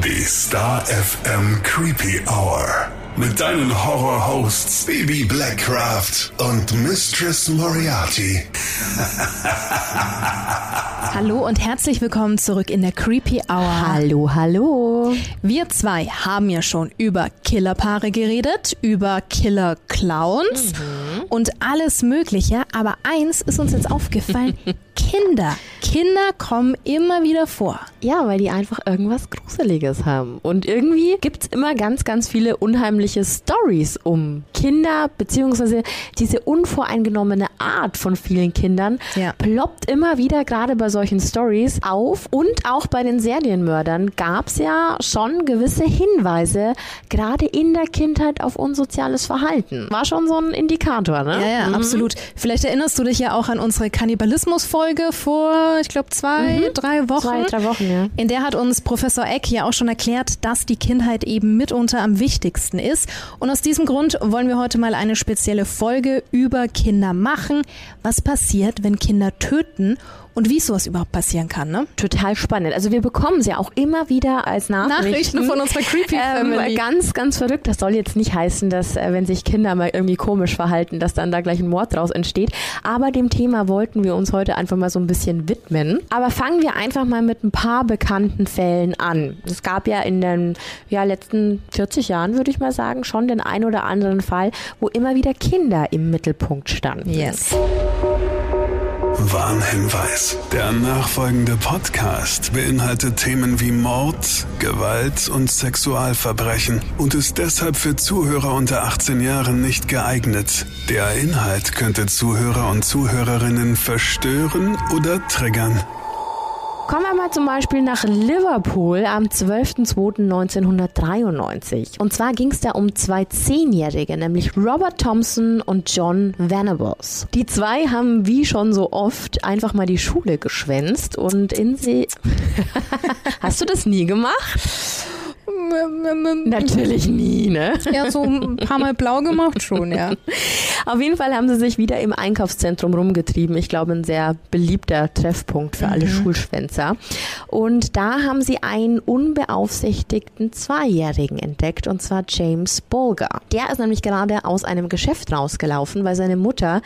Die Star FM Creepy Hour. Mit deinen Horror-Hosts Baby Blackcraft und Mistress Moriarty. Hallo und herzlich willkommen zurück in der Creepy Hour. Hallo, hallo. Wir zwei haben ja schon über Killerpaare geredet, über Killer-Clowns und alles Mögliche. Aber eins ist uns jetzt aufgefallen, Kinder. Kinder kommen immer wieder vor. Ja, weil die einfach irgendwas Gruseliges haben. Und irgendwie gibt's immer ganz, ganz viele unheimliche Stories um Kinder, beziehungsweise diese unvoreingenommene Art von vielen Kindern ploppt immer wieder gerade bei solchen Stories auf. Und auch bei den Serienmördern gab's ja schon gewisse Hinweise, gerade in der Kindheit, auf unsoziales Verhalten. War schon so ein Indikator, ne? Ja, absolut. Vielleicht erinnerst du dich ja auch an unsere Kannibalismus-Folge vor, ich glaube, 3 Wochen. 2-3 Wochen, ja. In der hat uns Professor Eck ja auch schon erklärt, dass die Kindheit eben mitunter am wichtigsten ist. Und aus diesem Grund wollen wir heute mal eine spezielle Folge über Kinder machen. Was passiert, wenn Kinder töten? Und wie sowas überhaupt passieren kann, ne? Total spannend. Also wir bekommen es ja auch immer wieder als Nachrichten von unserer Creepy Family. Ganz, ganz verrückt. Das soll jetzt nicht heißen, dass wenn sich Kinder mal irgendwie komisch verhalten, dass dann da gleich ein Mord draus entsteht. Aber dem Thema wollten wir uns heute einfach mal so ein bisschen widmen. Aber fangen wir einfach mal mit ein paar bekannten Fällen an. Es gab ja in den letzten 40 Jahren, würde ich mal sagen, schon den ein oder anderen Fall, wo immer wieder Kinder im Mittelpunkt standen. Yes. Warnhinweis. Der nachfolgende Podcast beinhaltet Themen wie Mord, Gewalt und Sexualverbrechen und ist deshalb für Zuhörer unter 18 Jahren nicht geeignet. Der Inhalt könnte Zuhörer und Zuhörerinnen verstören oder triggern. Kommen wir mal zum Beispiel nach Liverpool am 12.02.1993. Und zwar ging es da um 2 10-Jährige, nämlich Robert Thompson und John Venables. Die 2 haben wie schon so oft einfach mal die Schule geschwänzt und in sie... Hast du das nie gemacht? Natürlich nie, ne? Ja, so ein paar Mal blau gemacht schon, ja. Auf jeden Fall haben sie sich wieder im Einkaufszentrum rumgetrieben. Ich glaube, ein sehr beliebter Treffpunkt für alle Schulschwänzer. Und da haben sie einen unbeaufsichtigten 2-Jährigen entdeckt, und zwar James Bulger. Der ist nämlich gerade aus einem Geschäft rausgelaufen, weil seine Mutter,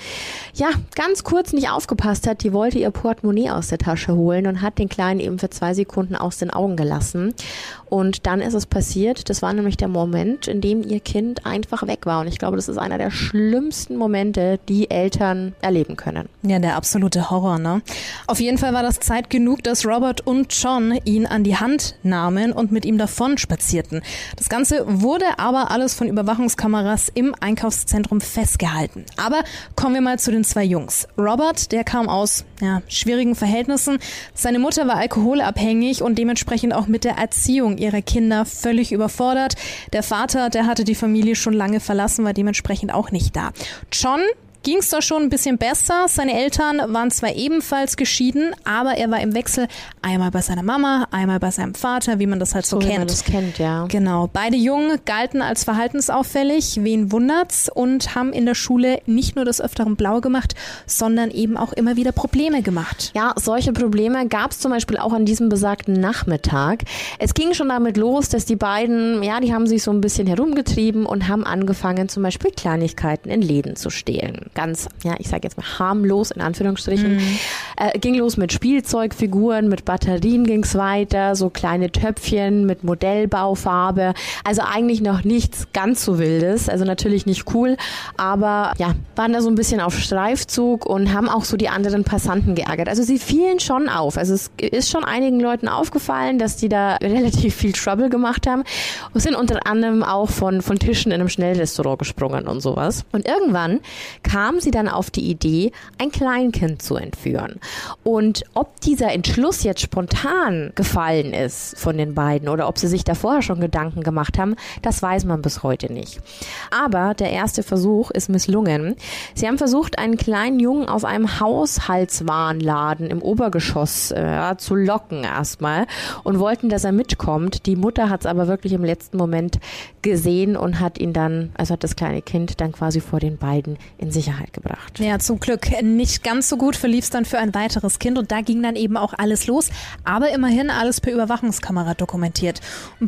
ganz kurz nicht aufgepasst hat. Die wollte ihr Portemonnaie aus der Tasche holen und hat den Kleinen eben für 2 Sekunden aus den Augen gelassen. Und dann ist es passiert. Das war nämlich der Moment, in dem ihr Kind einfach weg war. Und ich glaube, das ist einer der schlimmsten Momente, die Eltern erleben können. Ja, der absolute Horror, ne? Auf jeden Fall war das Zeit genug, dass Robert und John ihn an die Hand nahmen und mit ihm davon spazierten. Das Ganze wurde aber alles von Überwachungskameras im Einkaufszentrum festgehalten. Aber kommen wir mal zu den 2 Jungs. Robert, der kam aus schwierigen Verhältnissen. Seine Mutter war alkoholabhängig und dementsprechend auch mit der Erziehung ihrer Kinder völlig überfordert. Der Vater, der hatte die Familie schon lange verlassen, war dementsprechend auch nicht da. John ging es da schon ein bisschen besser. Seine Eltern waren zwar ebenfalls geschieden, aber er war im Wechsel einmal bei seiner Mama, einmal bei seinem Vater, wie man das halt so kennt. Wie man das kennt, ja. Genau. Beide Jungen galten als verhaltensauffällig, wen wundert's, und haben in der Schule nicht nur des Öfteren blau gemacht, sondern eben auch immer wieder Probleme gemacht. Ja, solche Probleme gab es zum Beispiel auch an diesem besagten Nachmittag. Es ging schon damit los, dass die beiden, die haben sich so ein bisschen herumgetrieben und haben angefangen, zum Beispiel Kleinigkeiten in Läden zu stehlen. Ganz, ich sage jetzt mal harmlos in Anführungsstrichen. Ging los mit Spielzeugfiguren, mit Batterien ging's weiter, so kleine Töpfchen mit Modellbaufarbe. Also eigentlich noch nichts ganz so Wildes, also natürlich nicht cool, aber waren da so ein bisschen auf Streifzug und haben auch so die anderen Passanten geärgert. Also sie fielen schon auf. Also es ist schon einigen Leuten aufgefallen, dass die da relativ viel Trouble gemacht haben und sind unter anderem auch von Tischen in einem Schnellrestaurant gesprungen und sowas. Und irgendwann kamen sie dann auf die Idee, ein Kleinkind zu entführen. Und ob dieser Entschluss jetzt spontan gefallen ist von den beiden oder ob sie sich da vorher schon Gedanken gemacht haben, das weiß man bis heute nicht. Aber der erste Versuch ist misslungen. Sie haben versucht, einen kleinen Jungen aus einem Haushaltswarenladen im Obergeschoss zu locken erstmal und wollten, dass er mitkommt. Die Mutter hat es aber wirklich im letzten Moment gesehen und hat ihn dann, also hat das kleine Kind dann quasi vor den beiden in Sicherheit Sicherheit gebracht. Ja, zum Glück. Nicht ganz so gut verlief es dann für ein weiteres Kind und da ging dann eben auch alles los, aber immerhin alles per Überwachungskamera dokumentiert. Um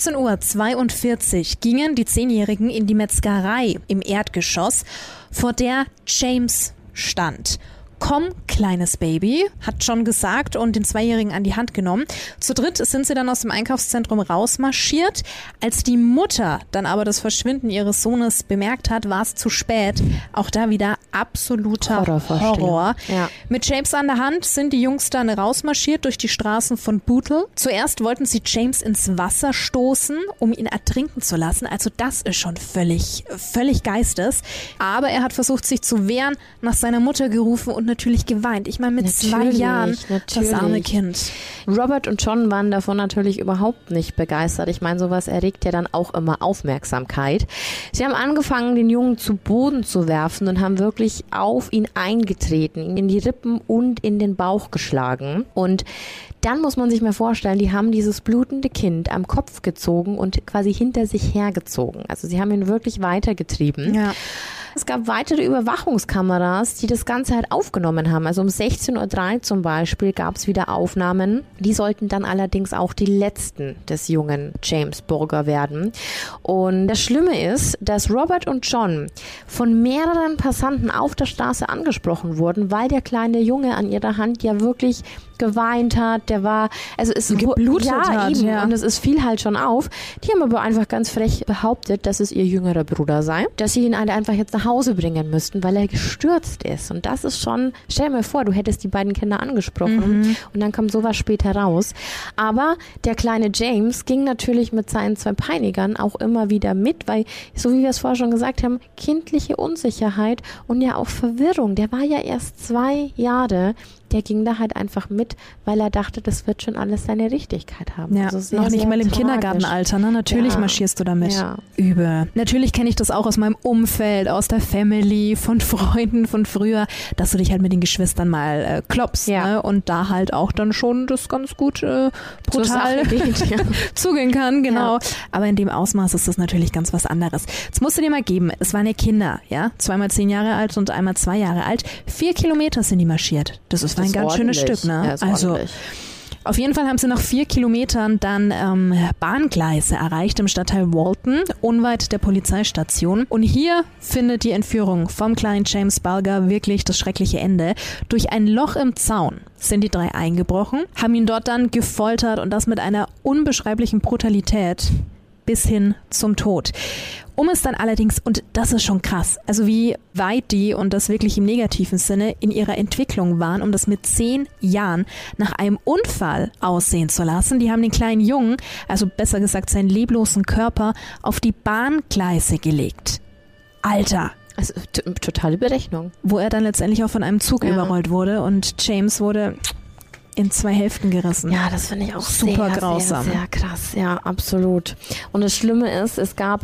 15:42 Uhr gingen die 10-Jährigen in die Metzgerei im Erdgeschoss, vor der James stand. Komm, kleines Baby, hat John gesagt und den 2-Jährigen an die Hand genommen. Zu dritt sind sie dann aus dem Einkaufszentrum rausmarschiert. Als die Mutter dann aber das Verschwinden ihres Sohnes bemerkt hat, war es zu spät. Auch da wieder absoluter Horror. Ja. Mit James an der Hand sind die Jungs dann rausmarschiert durch die Straßen von Bootle. Zuerst wollten sie James ins Wasser stoßen, um ihn ertrinken zu lassen. Also das ist schon völlig geistes. Aber er hat versucht, sich zu wehren, nach seiner Mutter gerufen und natürlich geweint. Ich meine, mit 2 Jahren, das arme Kind. Robert und John waren davon natürlich überhaupt nicht begeistert. Ich meine, sowas erregt ja dann auch immer Aufmerksamkeit. Sie haben angefangen, den Jungen zu Boden zu werfen und haben wirklich auf ihn eingetreten, ihn in die Rippen und in den Bauch geschlagen. Und dann muss man sich mal vorstellen, die haben dieses blutende Kind am Kopf gezogen und quasi hinter sich hergezogen. Also sie haben ihn wirklich weitergetrieben. Ja. Es gab weitere Überwachungskameras, die das Ganze halt aufgenommen haben. Also um 16:03 Uhr zum Beispiel gab es wieder Aufnahmen. Die sollten dann allerdings auch die letzten des jungen James Burger werden. Und das Schlimme ist, dass Robert und John von mehreren Passanten auf der Straße angesprochen wurden, weil der kleine Junge an ihrer Hand ja wirklich geweint hat, der war, also es geblutet hat, eben, ja. Und es fiel halt schon auf. Die haben aber einfach ganz frech behauptet, dass es ihr jüngerer Bruder sei, dass sie ihn einfach jetzt nach Hause bringen müssten, weil er gestürzt ist. Und das ist schon, stell dir mal vor, du hättest die beiden Kinder angesprochen und dann kommt sowas später raus. Aber der kleine James ging natürlich mit seinen 2 Peinigern auch immer wieder mit, weil, so wie wir es vorher schon gesagt haben, kindliche Unsicherheit und ja auch Verwirrung. Der war ja erst 2 Jahre. Der ging da halt einfach mit, weil er dachte, das wird schon alles seine Richtigkeit haben. Ja, also noch nicht mal im Kindergartenalter, ne? Natürlich marschierst du damit. Ja. Übel. Natürlich kenne ich das auch aus meinem Umfeld, aus der Family, von Freunden von früher, dass du dich halt mit den Geschwistern mal klopfst, ne? Und da halt auch dann schon das ganz gut brutal zugehen kann, genau. Ja. Aber in dem Ausmaß ist das natürlich ganz was anderes. Jetzt musst du dir mal geben, es waren ja Kinder, ja? 2-mal 10 Jahre alt und einmal 2 Jahre alt. 4 Kilometer sind die marschiert. Das ist ein ganz schönes Stück, ne? Ja, also auf jeden Fall haben sie nach 4 Kilometern dann Bahngleise erreicht im Stadtteil Walton, unweit der Polizeistation. Und hier findet die Entführung vom kleinen James Bulger wirklich das schreckliche Ende. Durch ein Loch im Zaun sind die 3 eingebrochen, haben ihn dort dann gefoltert und das mit einer unbeschreiblichen Brutalität bis hin zum Tod. Um es dann allerdings, und das ist schon krass, also wie weit die, und das wirklich im negativen Sinne, in ihrer Entwicklung waren, um das mit 10 Jahren nach einem Unfall aussehen zu lassen. Die haben den kleinen Jungen, also besser gesagt seinen leblosen Körper, auf die Bahngleise gelegt. Alter! Also totale Berechnung. Wo er dann letztendlich auch von einem Zug überrollt wurde und James wurde in 2 Hälften gerissen. Ja, das finde ich auch super sehr, grausam. Sehr, sehr krass. Ja, absolut. Und das Schlimme ist, es gab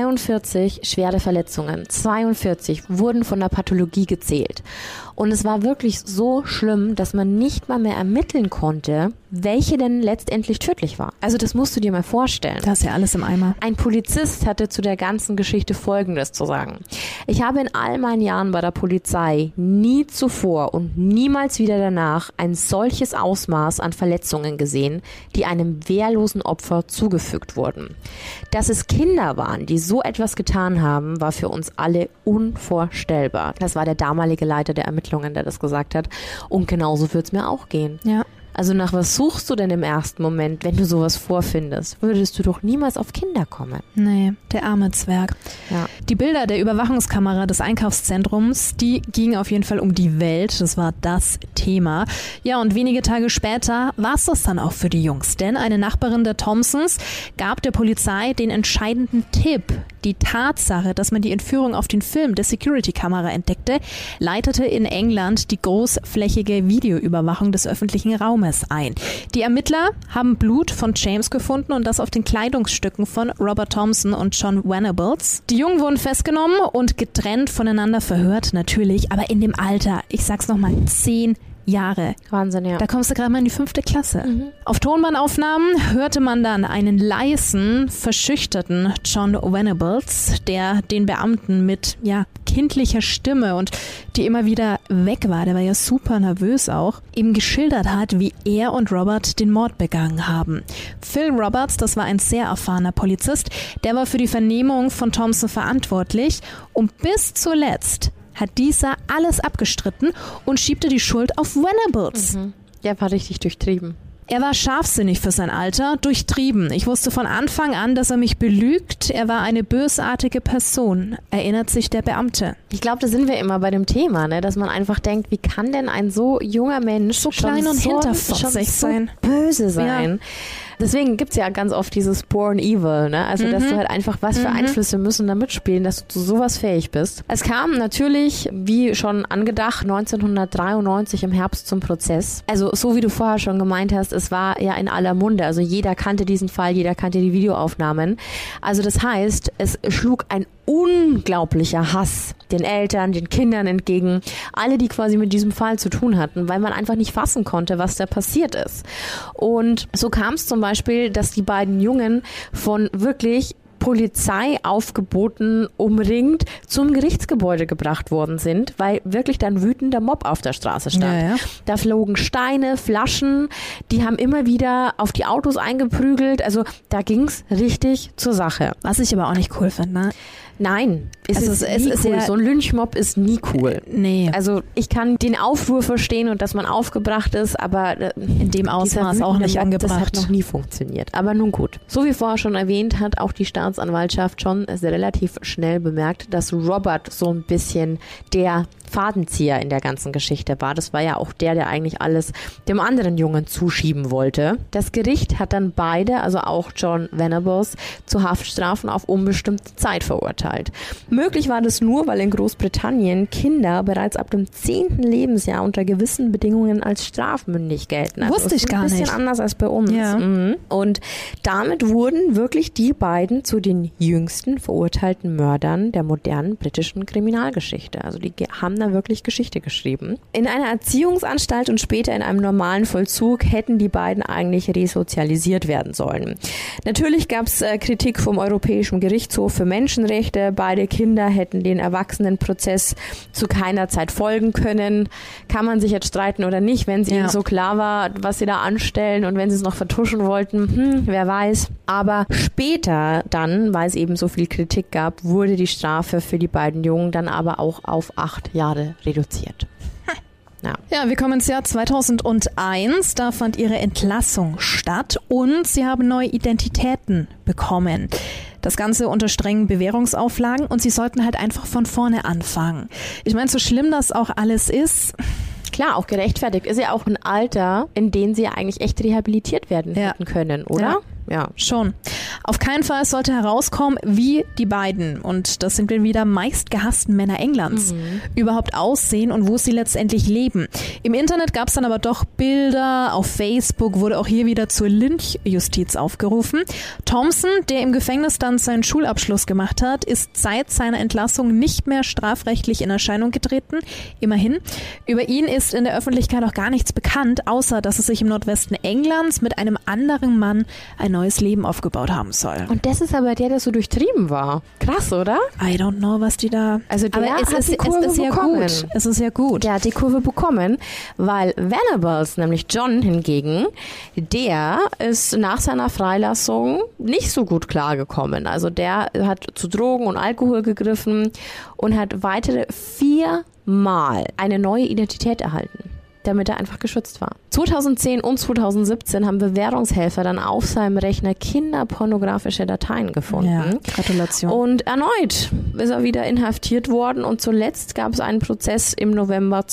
42 schwere Verletzungen. 42 wurden von der Pathologie gezählt. Und es war wirklich so schlimm, dass man nicht mal mehr ermitteln konnte, welche denn letztendlich tödlich war. Also das musst du dir mal vorstellen. Das ist ja alles im Eimer. Ein Polizist hatte zu der ganzen Geschichte Folgendes zu sagen. Ich habe in all meinen Jahren bei der Polizei nie zuvor und niemals wieder danach ein solches Ausmaß an Verletzungen gesehen, die einem wehrlosen Opfer zugefügt wurden. Dass es Kinder waren, die so etwas getan haben, war für uns alle unvorstellbar. Das war der damalige Leiter der Ermittlungen, der das gesagt hat. Und genauso wird es mir auch gehen. Ja. Also nach was suchst du denn im ersten Moment, wenn du sowas vorfindest? Würdest du doch niemals auf Kinder kommen. Nee, der arme Zwerg. Ja. Die Bilder der Überwachungskamera des Einkaufszentrums, die gingen auf jeden Fall um die Welt. Das war das Thema. Ja, und wenige Tage später war es das dann auch für die Jungs. Denn eine Nachbarin der Thompsons gab der Polizei den entscheidenden Tipp. Die Tatsache, dass man die Entführung auf den Film der Security-Kamera entdeckte, leitete in England die großflächige Videoüberwachung des öffentlichen Raumes ein. Die Ermittler haben Blut von James gefunden und das auf den Kleidungsstücken von Robert Thompson und John Venables. Die Jungen wurden festgenommen und getrennt voneinander verhört, natürlich, aber in dem Alter, ich sag's nochmal, 10 Jahre. Wahnsinn, ja. Da kommst du gerade mal in die 5. Klasse. Auf Tonbandaufnahmen hörte man dann einen leisen, verschüchterten John Venables, der den Beamten mit kindlicher Stimme und die immer wieder weg war, der war ja super nervös auch, ihm geschildert hat, wie er und Robert den Mord begangen haben. Phil Roberts, das war ein sehr erfahrener Polizist, der war für die Vernehmung von Thompson verantwortlich und bis zuletzt hat dieser alles abgestritten und schiebte die Schuld auf Venables. Der war richtig durchtrieben. Er war scharfsinnig für sein Alter, durchtrieben. Ich wusste von Anfang an, dass er mich belügt. Er war eine bösartige Person, erinnert sich der Beamte. Ich glaube, da sind wir immer bei dem Thema, ne? Dass man einfach denkt, wie kann denn ein so junger Mensch so klein und hinterfotzig sein, böse sein? Ja. Deswegen gibt's ja ganz oft dieses Born Evil, ne? Also, dass du halt einfach, was für Einflüsse müssen da mitspielen, dass du zu sowas fähig bist. Es kam natürlich, wie schon angedacht, 1993 im Herbst zum Prozess. Also, so wie du vorher schon gemeint hast, es war ja in aller Munde. Also, jeder kannte diesen Fall, jeder kannte die Videoaufnahmen. Also, das heißt, es schlug ein unglaublicher Hass den Eltern, den Kindern entgegen, alle, die quasi mit diesem Fall zu tun hatten, weil man einfach nicht fassen konnte, was da passiert ist. Und so kam es zum Beispiel, dass die beiden Jungen von wirklich Polizeiaufgeboten umringt zum Gerichtsgebäude gebracht worden sind, weil wirklich dann wütender Mob auf der Straße stand. Ja. Da flogen Steine, Flaschen, die haben immer wieder auf die Autos eingeprügelt, also da ging's richtig zur Sache. Was ich aber auch nicht cool finde, ne? Nein, es ist cool. Ja, so ein Lynchmob ist nie cool. Nee. Also ich kann den Aufruhr verstehen und dass man aufgebracht ist, aber in dem Ausmaß auch nicht angebracht. Das hat noch nie funktioniert. Aber nun gut. So wie vorher schon erwähnt, hat auch die Staatsanwaltschaft schon relativ schnell bemerkt, dass Robert so ein bisschen der Fadenzieher in der ganzen Geschichte war. Das war ja auch der eigentlich alles dem anderen Jungen zuschieben wollte. Das Gericht hat dann beide, also auch John Venables, zu Haftstrafen auf unbestimmte Zeit verurteilt. Möglich war das nur, weil in Großbritannien Kinder bereits ab dem 10. Lebensjahr unter gewissen Bedingungen als strafmündig gelten. Also wusste ich gar nicht. Ein bisschen anders als bei uns. Ja. Und damit wurden wirklich die beiden zu den jüngsten verurteilten Mördern der modernen britischen Kriminalgeschichte. Also die haben da wirklich Geschichte geschrieben. In einer Erziehungsanstalt und später in einem normalen Vollzug hätten die beiden eigentlich resozialisiert werden sollen. Natürlich gab es Kritik vom Europäischen Gerichtshof für Menschenrechte. Beide Kinder hätten den Erwachsenenprozess zu keiner Zeit folgen können. Kann man sich jetzt streiten oder nicht, wenn es ihnen so klar war, was sie da anstellen und wenn sie es noch vertuschen wollten, wer weiß. Aber später dann, weil es eben so viel Kritik gab, wurde die Strafe für die beiden Jungen dann aber auch auf 8 Jahre reduziert. Ja, wir kommen ins Jahr 2001. Da fand ihre Entlassung statt und sie haben neue Identitäten bekommen. Das Ganze unter strengen Bewährungsauflagen und sie sollten halt einfach von vorne anfangen. Ich meine, so schlimm das auch alles ist. Klar, auch gerechtfertigt. Ist ja auch ein Alter, in dem sie ja eigentlich echt rehabilitiert werden hätten können, oder? Ja, schon. Auf keinen Fall sollte herauskommen, wie die beiden, und das sind wir wieder, meistgehassten Männer Englands, überhaupt aussehen und wo sie letztendlich leben. Im Internet gab es dann aber doch Bilder, auf Facebook wurde auch hier wieder zur Lynchjustiz aufgerufen. Thompson, der im Gefängnis dann seinen Schulabschluss gemacht hat, ist seit seiner Entlassung nicht mehr strafrechtlich in Erscheinung getreten. Immerhin. Über ihn ist in der Öffentlichkeit auch gar nichts bekannt, außer dass er sich im Nordwesten Englands mit einem anderen Mann ein neues Leben aufgebaut haben soll. Und das ist aber der so durchtrieben war. Krass, oder? I don't know, was die da... Also der hat die Kurve bekommen. Es ist ja gut. Der hat die Kurve bekommen, weil Venables, nämlich John hingegen, der ist nach seiner Freilassung nicht so gut klargekommen. Also der hat zu Drogen und Alkohol gegriffen und hat weitere 4-mal eine neue Identität erhalten, damit er einfach geschützt war. 2010 und 2017 haben Bewährungshelfer dann auf seinem Rechner kinderpornografische Dateien gefunden. Ja, Gratulation. Und erneut ist er wieder inhaftiert worden und zuletzt gab es einen Prozess im November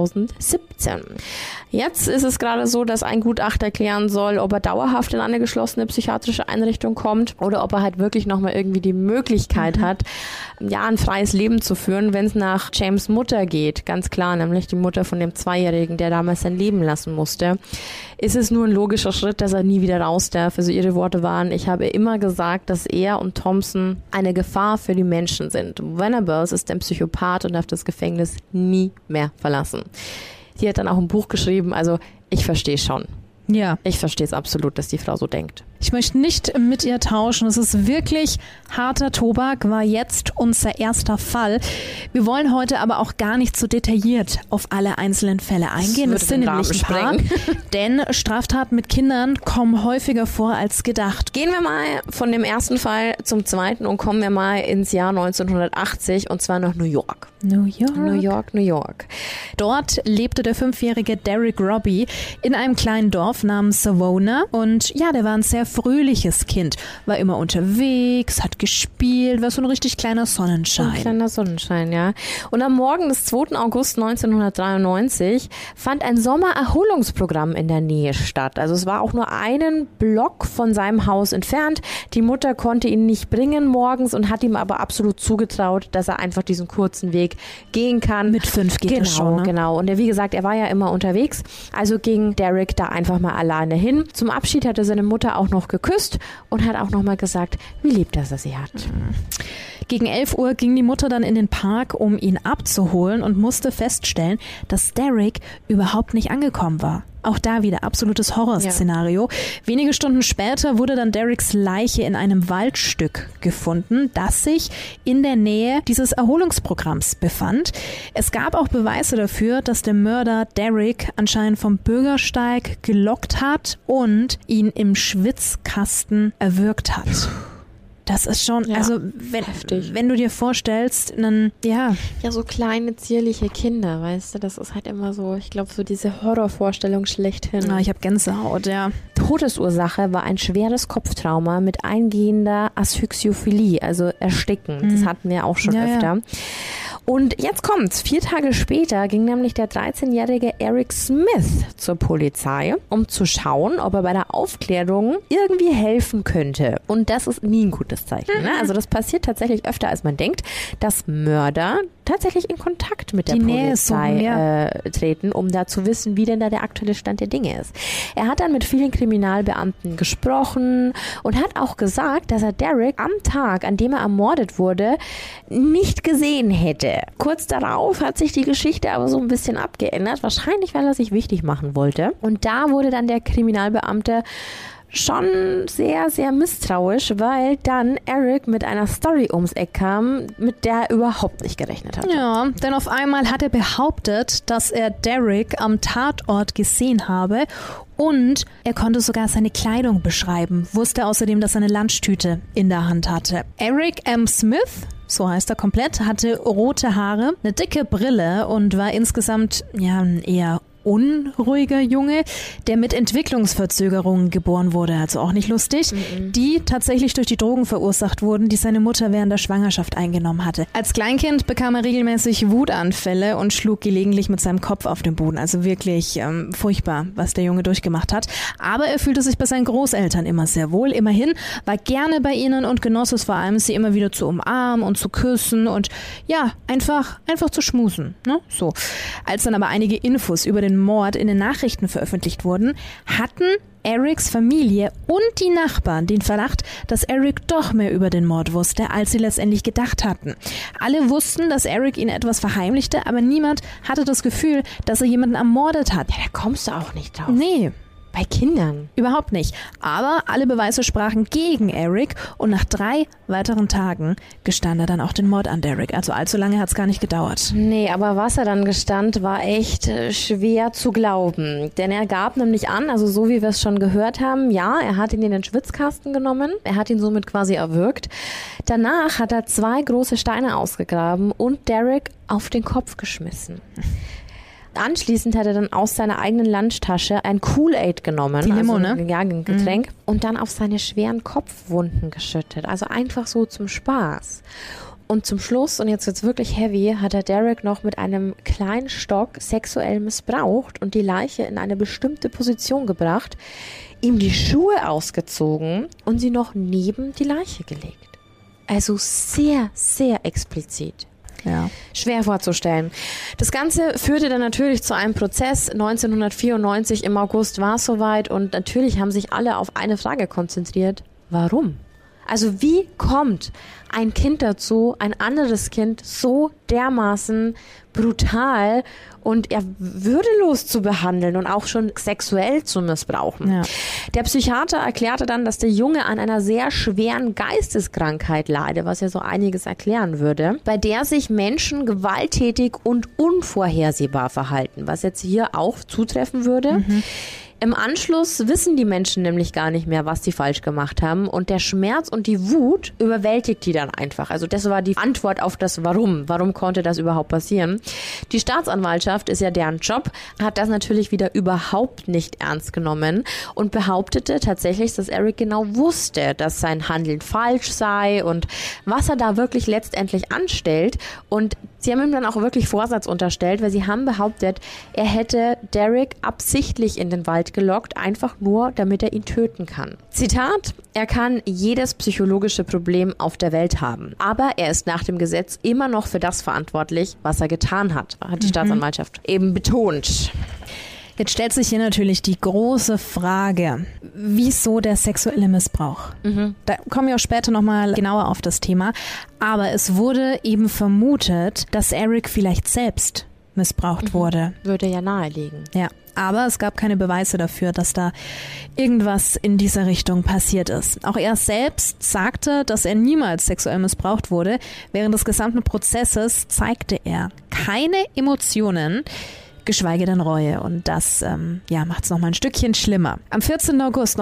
2017. Jetzt ist es gerade so, dass ein Gutachter klären soll, ob er dauerhaft in eine geschlossene psychiatrische Einrichtung kommt oder ob er halt wirklich nochmal irgendwie die Möglichkeit hat, ja, ein freies Leben zu führen, wenn es nach James' Mutter geht. Ganz klar, nämlich die Mutter von dem 2-Jährigen, der damals sein Leben lassen musste. Ist es nur ein logischer Schritt, dass er nie wieder raus darf. Also ihre Worte waren, ich habe immer gesagt, dass er und Thompson eine Gefahr für die Menschen sind. Venables ist ein Psychopath und darf das Gefängnis nie mehr verlassen. Die hat dann auch ein Buch geschrieben. Also ich verstehe schon. Ja. Ich verstehe es absolut, dass die Frau so denkt. Ich möchte nicht mit ihr tauschen. Es ist wirklich harter Tobak, war jetzt unser erster Fall. Wir wollen heute aber auch gar nicht so detailliert auf alle einzelnen Fälle eingehen. Es sind nämlich ein paar, denn Straftaten mit Kindern kommen häufiger vor als gedacht. Gehen wir mal von dem ersten Fall zum zweiten und kommen wir mal ins Jahr 1980 und zwar nach New York. New York. New York, New York. Dort lebte der 5-jährige Derek Robbie in einem kleinen Dorf namens Savona und ja, der war ein sehr fröhliches Kind, war immer unterwegs, hat gespielt, war so ein richtig kleiner Sonnenschein. Ein kleiner Sonnenschein, ja. Und am Morgen des 2. August 1993 fand ein Sommererholungsprogramm in der Nähe statt. Also es war auch nur einen Block von seinem Haus entfernt. Die Mutter konnte ihn nicht bringen morgens und hat ihm aber absolut zugetraut, dass er einfach diesen kurzen Weg gehen kann. Mit 5 geht es schon. Genau. Und wie gesagt, er war ja immer unterwegs. Also ging Derek da einfach mal alleine hin. Zum Abschied hatte seine Mutter auch noch geküsst und hat auch noch mal gesagt, wie lieb dass er sie hat. Gegen 11 Uhr ging die Mutter dann in den Park, um ihn abzuholen und musste feststellen, dass Derek überhaupt nicht angekommen war. Auch da wieder absolutes Horrorszenario. Ja. Wenige Stunden später wurde dann Dereks Leiche in einem Waldstück gefunden, das sich in der Nähe dieses Erholungsprogramms befand. Es gab auch Beweise dafür, dass der Mörder Derek anscheinend vom Bürgersteig gelockt hat und ihn im Schwitzkasten erwürgt hat. Das ist schon, also wenn du dir vorstellst, dann, Ja, so kleine, zierliche Kinder, weißt du, das ist halt immer so, ich glaube, so diese Horrorvorstellung schlechthin. Ich habe Gänsehaut, ja. Todesursache war ein schweres Kopftrauma mit eingehender Asphyxiophilie, also Ersticken. Das hatten wir auch schon öfter. Ja. Und jetzt kommt's. 4 Tage später ging nämlich der 13-jährige Eric Smith zur Polizei, um zu schauen, ob er bei der Aufklärung irgendwie helfen könnte. Und das ist nie ein gutes Zeichen. Ne? Also das passiert tatsächlich öfter, als man denkt, dass Mörder tatsächlich in Kontakt mit der Polizei treten, um da zu wissen, wie denn da der aktuelle Stand der Dinge ist. Er hat dann mit vielen Kriminalbeamten gesprochen und hat auch gesagt, dass er Derek am Tag, an dem er ermordet wurde, nicht gesehen hätte. Kurz darauf hat sich die Geschichte aber so ein bisschen abgeändert, wahrscheinlich, weil er sich wichtig machen wollte. Und da wurde dann der Kriminalbeamte schon sehr, sehr misstrauisch, weil dann Eric mit einer Story ums Eck kam, mit der er überhaupt nicht gerechnet hat. Ja, denn auf einmal hat er behauptet, dass er Derek am Tatort gesehen habe und er konnte sogar seine Kleidung beschreiben, wusste außerdem, dass er eine Lunchtüte in der Hand hatte. Eric M. Smith, so heißt er komplett, hatte rote Haare, eine dicke Brille und war insgesamt ein eher unruhiger Junge, der mit Entwicklungsverzögerungen geboren wurde, also auch nicht lustig, die tatsächlich durch die Drogen verursacht wurden, die seine Mutter während der Schwangerschaft eingenommen hatte. Als Kleinkind bekam er regelmäßig Wutanfälle und schlug gelegentlich mit seinem Kopf auf den Boden, also wirklich furchtbar, was der Junge durchgemacht hat. Aber er fühlte sich bei seinen Großeltern immer sehr wohl, immerhin, war gerne bei ihnen und genoss es vor allem, sie immer wieder zu umarmen und zu küssen und einfach zu schmusen. Ne? So. Als dann aber einige Infos über den Mord in den Nachrichten veröffentlicht wurden, hatten Erics Familie und die Nachbarn den Verdacht, dass Eric doch mehr über den Mord wusste, als sie letztendlich gedacht hatten. Alle wussten, dass Eric ihnen etwas verheimlichte, aber niemand hatte das Gefühl, dass er jemanden ermordet hat. Ja, da kommst du auch nicht drauf. Nee. Bei Kindern? Überhaupt nicht. Aber alle Beweise sprachen gegen Eric und nach 3 weiteren Tagen gestand er dann auch den Mord an Derek. Also allzu lange hat es gar nicht gedauert. Nee, aber was er dann gestand, war echt schwer zu glauben. Denn er gab nämlich an, also so wie wir es schon gehört haben, er hat ihn in den Schwitzkasten genommen, er hat ihn somit quasi erwürgt. Danach hat er 2 große Steine ausgegraben und Derek auf den Kopf geschmissen. Anschließend hat er dann aus seiner eigenen Lunchtasche ein Kool-Aid genommen, die Limo, ein Getränk, und dann auf seine schweren Kopfwunden geschüttet. Also einfach so zum Spaß. Und zum Schluss, und jetzt wird's wirklich heavy, hat er Derek noch mit einem kleinen Stock sexuell missbraucht und die Leiche in eine bestimmte Position gebracht, ihm die Schuhe ausgezogen und sie noch neben die Leiche gelegt. Also sehr, sehr explizit. Ja. Schwer vorzustellen. Das Ganze führte dann natürlich zu einem Prozess. 1994 im August war es soweit und natürlich haben sich alle auf eine Frage konzentriert. Warum? Also wie kommt ein Kind dazu, ein anderes Kind so dermaßen brutal und würdelos zu behandeln und auch schon sexuell zu missbrauchen? Ja. Der Psychiater erklärte dann, dass der Junge an einer sehr schweren Geisteskrankheit leide, was ja so einiges erklären würde, bei der sich Menschen gewalttätig und unvorhersehbar verhalten, was jetzt hier auch zutreffen würde. Mhm. Im Anschluss wissen die Menschen nämlich gar nicht mehr, was sie falsch gemacht haben und der Schmerz und die Wut überwältigt die dann einfach. Also das war die Antwort auf das Warum. Warum konnte das überhaupt passieren? Die Staatsanwaltschaft, ist ja deren Job, hat das natürlich wieder überhaupt nicht ernst genommen und behauptete tatsächlich, dass Eric genau wusste, dass sein Handeln falsch sei und was er da wirklich letztendlich anstellt. Und sie haben ihm dann auch wirklich Vorsatz unterstellt, weil sie haben behauptet, er hätte Derek absichtlich in den Wald gelockt, einfach nur, damit er ihn töten kann. Zitat: Er kann jedes psychologische Problem auf der Welt haben, aber er ist nach dem Gesetz immer noch für das verantwortlich, was er getan hat die Staatsanwaltschaft eben betont. Jetzt stellt sich hier natürlich die große Frage, wieso der sexuelle Missbrauch? Da kommen wir auch später nochmal genauer auf das Thema, aber es wurde eben vermutet, dass Eric vielleicht selbst missbraucht wurde. Würde ja naheliegen. Ja, aber es gab keine Beweise dafür, dass da irgendwas in dieser Richtung passiert ist. Auch er selbst sagte, dass er niemals sexuell missbraucht wurde. Während des gesamten Prozesses zeigte er keine Emotionen, geschweige denn Reue. Und das macht es nochmal ein Stückchen schlimmer. Am 14. August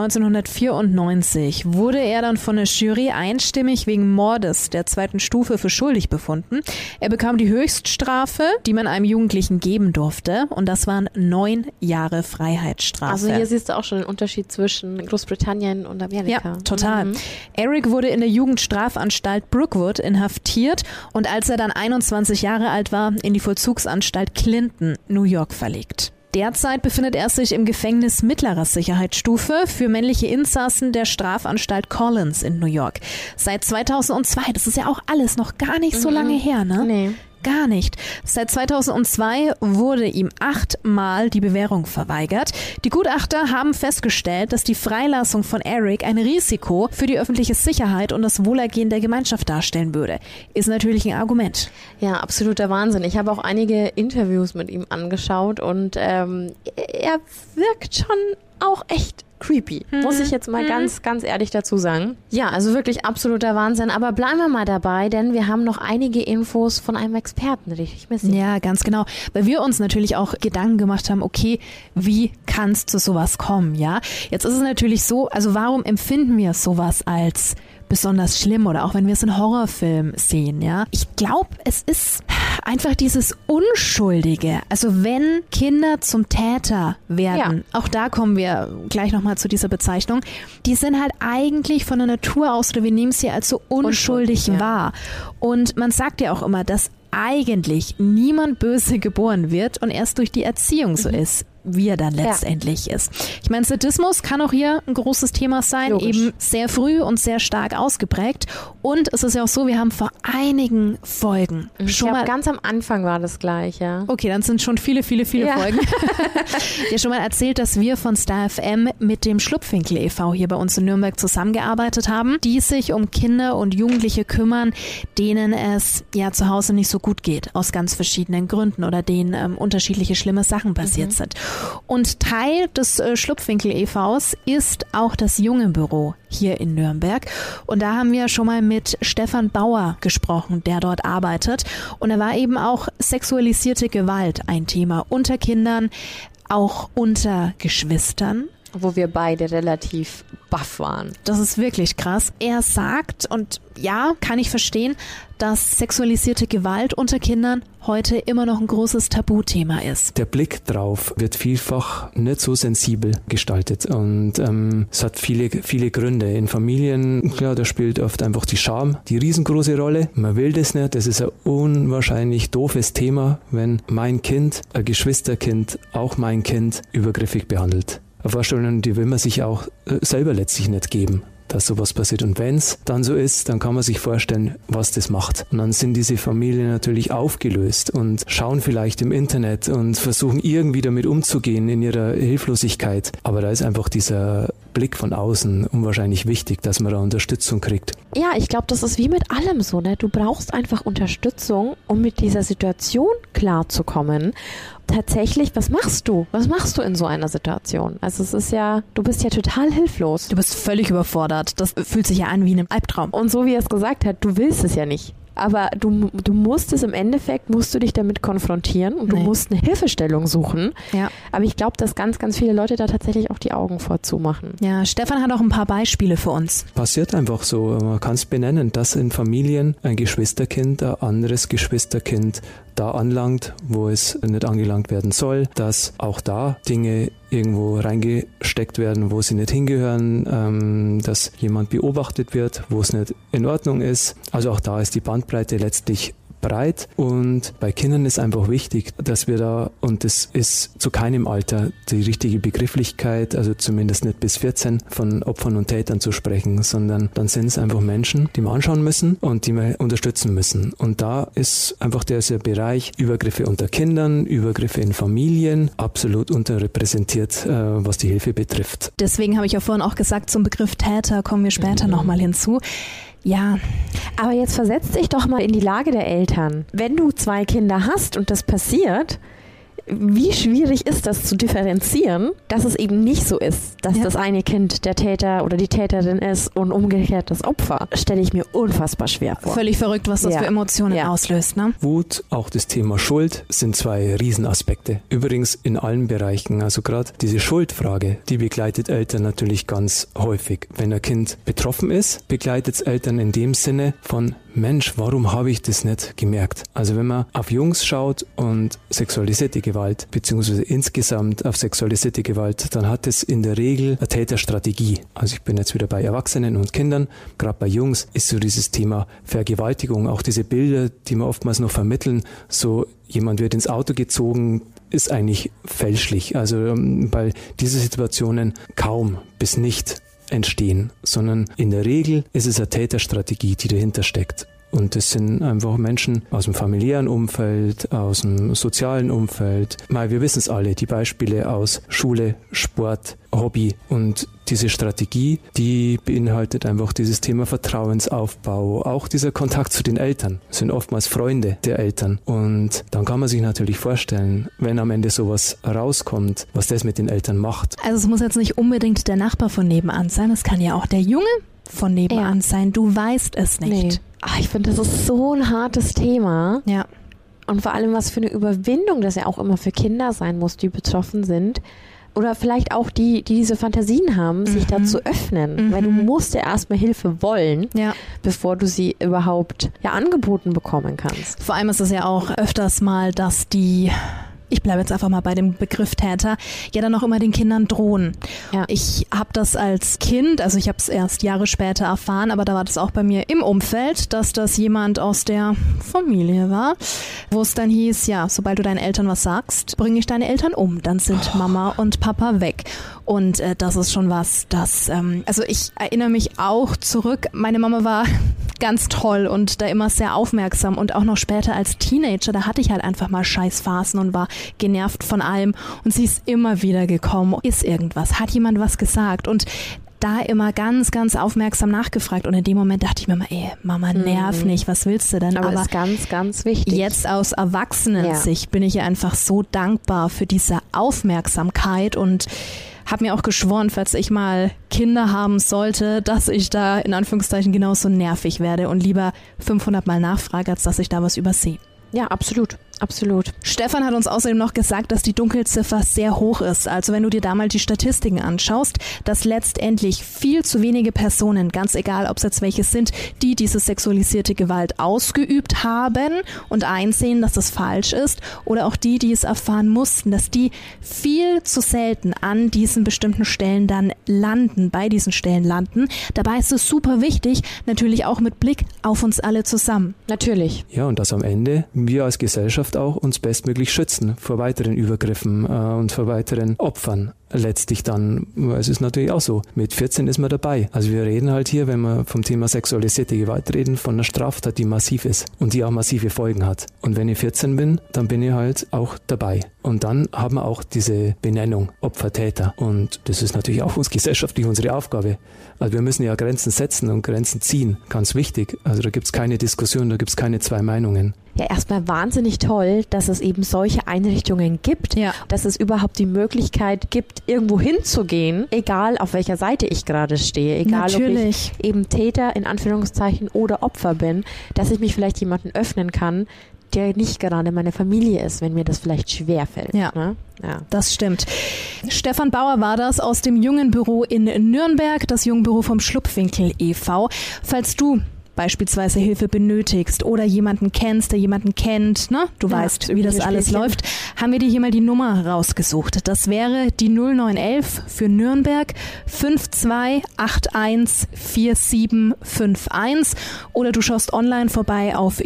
1994 wurde er dann von der Jury einstimmig wegen Mordes der 2. Stufe für schuldig befunden. Er bekam die Höchststrafe, die man einem Jugendlichen geben durfte. Und das waren 9 Jahre Freiheitsstrafe. Also hier siehst du auch schon den Unterschied zwischen Großbritannien und Amerika. Ja, total. Eric wurde in der Jugendstrafanstalt Brookwood inhaftiert und als er dann 21 Jahre alt war, in die Vollzugsanstalt Clinton, New York, verlegt. Derzeit befindet er sich im Gefängnis mittlerer Sicherheitsstufe für männliche Insassen der Strafanstalt Collins in New York. Seit 2002, das ist ja auch alles noch gar nicht so lange her, ne? Nee. Gar nicht. Seit 2002 wurde ihm 8-mal die Bewährung verweigert. Die Gutachter haben festgestellt, dass die Freilassung von Eric ein Risiko für die öffentliche Sicherheit und das Wohlergehen der Gemeinschaft darstellen würde. Ist natürlich ein Argument. Ja, absoluter Wahnsinn. Ich habe auch einige Interviews mit ihm angeschaut und er wirkt schon auch echt creepy, muss ich jetzt mal ganz, ganz ehrlich dazu sagen. Ja, also wirklich absoluter Wahnsinn. Aber bleiben wir mal dabei, denn wir haben noch einige Infos von einem Experten, richtig, Missy? Ja, ganz genau. Weil wir uns natürlich auch Gedanken gemacht haben, okay, wie kann es zu sowas kommen, ja? Jetzt ist es natürlich so, also warum empfinden wir sowas als besonders schlimm oder auch wenn wir es in Horrorfilmen sehen, ja. Ich glaube, es ist einfach dieses Unschuldige. Also wenn Kinder zum Täter werden, auch da kommen wir gleich nochmal zu dieser Bezeichnung, die sind halt eigentlich von der Natur aus, oder wir nehmen es hier als so unschuldig wahr. Und man sagt ja auch immer, dass eigentlich niemand böse geboren wird und erst durch die Erziehung so ist, wie er dann letztendlich ist. Ich meine, Sadismus kann auch hier ein großes Thema sein, eben sehr früh und sehr stark ausgeprägt. Und es ist ja auch so, wir haben vor einigen Folgen schon mal... ganz am Anfang war das gleich, ja. Okay, dann sind schon viele Folgen. Ja, schon mal erzählt, dass wir von Star FM mit dem Schlupfwinkel e.V. hier bei uns in Nürnberg zusammengearbeitet haben, die sich um Kinder und Jugendliche kümmern, denen es ja zu Hause nicht so gut geht, aus ganz verschiedenen Gründen oder denen unterschiedliche schlimme Sachen passiert sind. Und Teil des Schlupfwinkel e.V.s ist auch das Junge-Büro hier in Nürnberg. Und da haben wir schon mal mit Stefan Bauer gesprochen, der dort arbeitet. Und da war eben auch sexualisierte Gewalt ein Thema unter Kindern, auch unter Geschwistern. Wo wir beide relativ baff waren. Das ist wirklich krass. Er sagt, und ja, kann ich verstehen, dass sexualisierte Gewalt unter Kindern heute immer noch ein großes Tabuthema ist. Der Blick drauf wird vielfach nicht so sensibel gestaltet und es hat viele Gründe. In Familien, klar, da spielt oft einfach die Scham die riesengroße Rolle. Man will das nicht, das ist ein unwahrscheinlich doofes Thema, wenn mein Kind, ein Geschwisterkind, auch mein Kind übergriffig behandelt. Vorstellungen, die will man sich auch selber letztlich nicht geben, dass sowas passiert. Und wenn es dann so ist, dann kann man sich vorstellen, was das macht. Und dann sind diese Familien natürlich aufgelöst und schauen vielleicht im Internet und versuchen irgendwie damit umzugehen in ihrer Hilflosigkeit. Aber da ist einfach dieser Blick von außen unwahrscheinlich wichtig, dass man da Unterstützung kriegt. Ja, ich glaube, das ist wie mit allem so, ne? Du brauchst einfach Unterstützung, um mit dieser Situation klarzukommen. Tatsächlich, was machst du? Was machst du in so einer Situation? Also es ist ja, du bist ja total hilflos. Du bist völlig überfordert. Das fühlt sich ja an wie in einem Albtraum. Und so wie er es gesagt hat, du willst es ja nicht. Aber du musst es im Endeffekt, musst du dich damit konfrontieren und du musst eine Hilfestellung suchen. Ja. Aber ich glaube, dass ganz, ganz viele Leute da tatsächlich auch die Augen vorzumachen. Ja, Stefan hat auch ein paar Beispiele für uns. Passiert einfach so, man kann es benennen, dass in Familien ein Geschwisterkind ein anderes Geschwisterkind da anlangt, wo es nicht angelangt werden soll, dass auch da Dinge irgendwo reingesteckt werden, wo sie nicht hingehören, dass jemand beobachtet wird, wo es nicht in Ordnung ist. Also auch da ist die Bandbreite letztlich breit und bei Kindern ist einfach wichtig, dass wir da, und das ist zu keinem Alter die richtige Begrifflichkeit, also zumindest nicht bis 14, von Opfern und Tätern zu sprechen, sondern dann sind es einfach Menschen, die wir anschauen müssen und die wir unterstützen müssen. Und da ist einfach der Bereich Übergriffe unter Kindern, Übergriffe in Familien absolut unterrepräsentiert, was die Hilfe betrifft. Deswegen habe ich ja vorhin auch gesagt, zum Begriff Täter kommen wir später nochmal hinzu. Ja, aber jetzt versetz dich doch mal in die Lage der Eltern. Wenn du 2 Kinder hast und das passiert, wie schwierig ist das zu differenzieren, dass es eben nicht so ist, dass das eine Kind der Täter oder die Täterin ist und umgekehrt das Opfer, stelle ich mir unfassbar schwer vor. Völlig verrückt, was das für Emotionen auslöst, ne? Wut, auch das Thema Schuld sind 2 Riesenaspekte. Übrigens in allen Bereichen, also gerade diese Schuldfrage, die begleitet Eltern natürlich ganz häufig. Wenn ein Kind betroffen ist, begleitet es Eltern in dem Sinne von Mensch, warum habe ich das nicht gemerkt? Also wenn man auf Jungs schaut und sexualisierte Gewalt, beziehungsweise insgesamt auf sexualisierte Gewalt, dann hat es in der Regel eine Täterstrategie. Also ich bin jetzt wieder bei Erwachsenen und Kindern, gerade bei Jungs ist so dieses Thema Vergewaltigung, auch diese Bilder, die wir oftmals noch vermitteln, so jemand wird ins Auto gezogen, ist eigentlich fälschlich. Also weil diese Situationen kaum bis nicht entstehen, sondern in der Regel ist es eine Täterstrategie, die dahinter steckt. Und das sind einfach Menschen aus dem familiären Umfeld, aus dem sozialen Umfeld. Wir wissen es alle, die Beispiele aus Schule, Sport, Hobby. Und diese Strategie, die beinhaltet einfach dieses Thema Vertrauensaufbau, auch dieser Kontakt zu den Eltern. Das sind oftmals Freunde der Eltern. Und dann kann man sich natürlich vorstellen, wenn am Ende sowas rauskommt, was das mit den Eltern macht. Also es muss jetzt nicht unbedingt der Nachbar von nebenan sein, es kann ja auch der Junge von nebenan sein. Du weißt es nicht. Nee. Ich finde, das ist so ein hartes Thema. Ja. Und vor allem, was für eine Überwindung das ja auch immer für Kinder sein muss, die betroffen sind. Oder vielleicht auch die diese Fantasien haben, sich da zu öffnen. Weil du musst ja erstmal Hilfe wollen, bevor du sie überhaupt angeboten bekommen kannst. Vor allem ist es ja auch öfters mal, dass ich bleibe jetzt einfach mal bei dem Begriff Täter, ja dann auch immer den Kindern drohen. Ja. Ich habe das als Kind, also ich habe es erst Jahre später erfahren, aber da war das auch bei mir im Umfeld, dass das jemand aus der Familie war, wo es dann hieß, ja, sobald du deinen Eltern was sagst, bringe ich deine Eltern um, dann sind Mama und Papa weg. Und das ist schon was, das, also ich erinnere mich auch zurück, meine Mama war ganz toll und da immer sehr aufmerksam und auch noch später als Teenager, da hatte ich halt einfach mal Scheißphasen und war genervt von allem und sie ist immer wieder gekommen, ist irgendwas, hat jemand was gesagt und da immer ganz, ganz aufmerksam nachgefragt und in dem Moment dachte ich mir mal, Mama, nerv nicht, was willst du denn? Aber das ist ganz, ganz wichtig. Jetzt aus Erwachsenensicht bin ich ja einfach so dankbar für diese Aufmerksamkeit und habe mir auch geschworen, falls ich mal Kinder haben sollte, dass ich da in Anführungszeichen genauso nervig werde und lieber 500 Mal nachfrage, als dass ich da was übersehe. Ja, absolut. Absolut. Stefan hat uns außerdem noch gesagt, dass die Dunkelziffer sehr hoch ist. Also wenn du dir da mal die Statistiken anschaust, dass letztendlich viel zu wenige Personen, ganz egal ob es jetzt welche sind, die diese sexualisierte Gewalt ausgeübt haben und einsehen, dass das falsch ist, oder auch die, die es erfahren mussten, dass die viel zu selten an diesen bestimmten Stellen dann landen, bei diesen Stellen landen. Dabei ist es super wichtig, natürlich auch mit Blick auf uns alle zusammen. Natürlich. Ja, und dass am Ende wir als Gesellschaft auch uns bestmöglich schützen vor weiteren Übergriffen und vor weiteren Opfern. letztlich dann, es ist natürlich auch so, mit 14 ist man dabei. Also wir reden halt hier, wenn wir vom Thema sexualisierte Gewalt reden, von einer Straftat, die massiv ist und die auch massive Folgen hat. Und wenn ich 14 bin, dann bin ich halt auch dabei. Und dann haben wir auch diese Benennung Opfer, Täter. Und das ist natürlich auch gesellschaftlich unsere Aufgabe. Also wir müssen ja Grenzen setzen und Grenzen ziehen. Ganz wichtig. Also da gibt es keine Diskussion, da gibt es keine zwei Meinungen. Ja, erstmal wahnsinnig toll, dass es eben solche Einrichtungen gibt, dass es überhaupt die Möglichkeit gibt, irgendwo hinzugehen, egal auf welcher Seite ich gerade stehe, egal ob ich eben Täter in Anführungszeichen oder Opfer bin, dass ich mich vielleicht jemandem öffnen kann, der nicht gerade meine Familie ist, wenn mir das vielleicht schwerfällt. Ja. Ne? Ja, das stimmt. Stefan Bauer war das aus dem Jugendbüro in Nürnberg, das Jugendbüro vom Schlupfwinkel e.V. Falls du beispielsweise Hilfe benötigst oder jemanden kennst, der jemanden kennt, ne? Du weißt, wie das alles läuft, haben wir dir hier mal die Nummer rausgesucht. Das wäre die 0911 für Nürnberg 52814751 oder du schaust online vorbei auf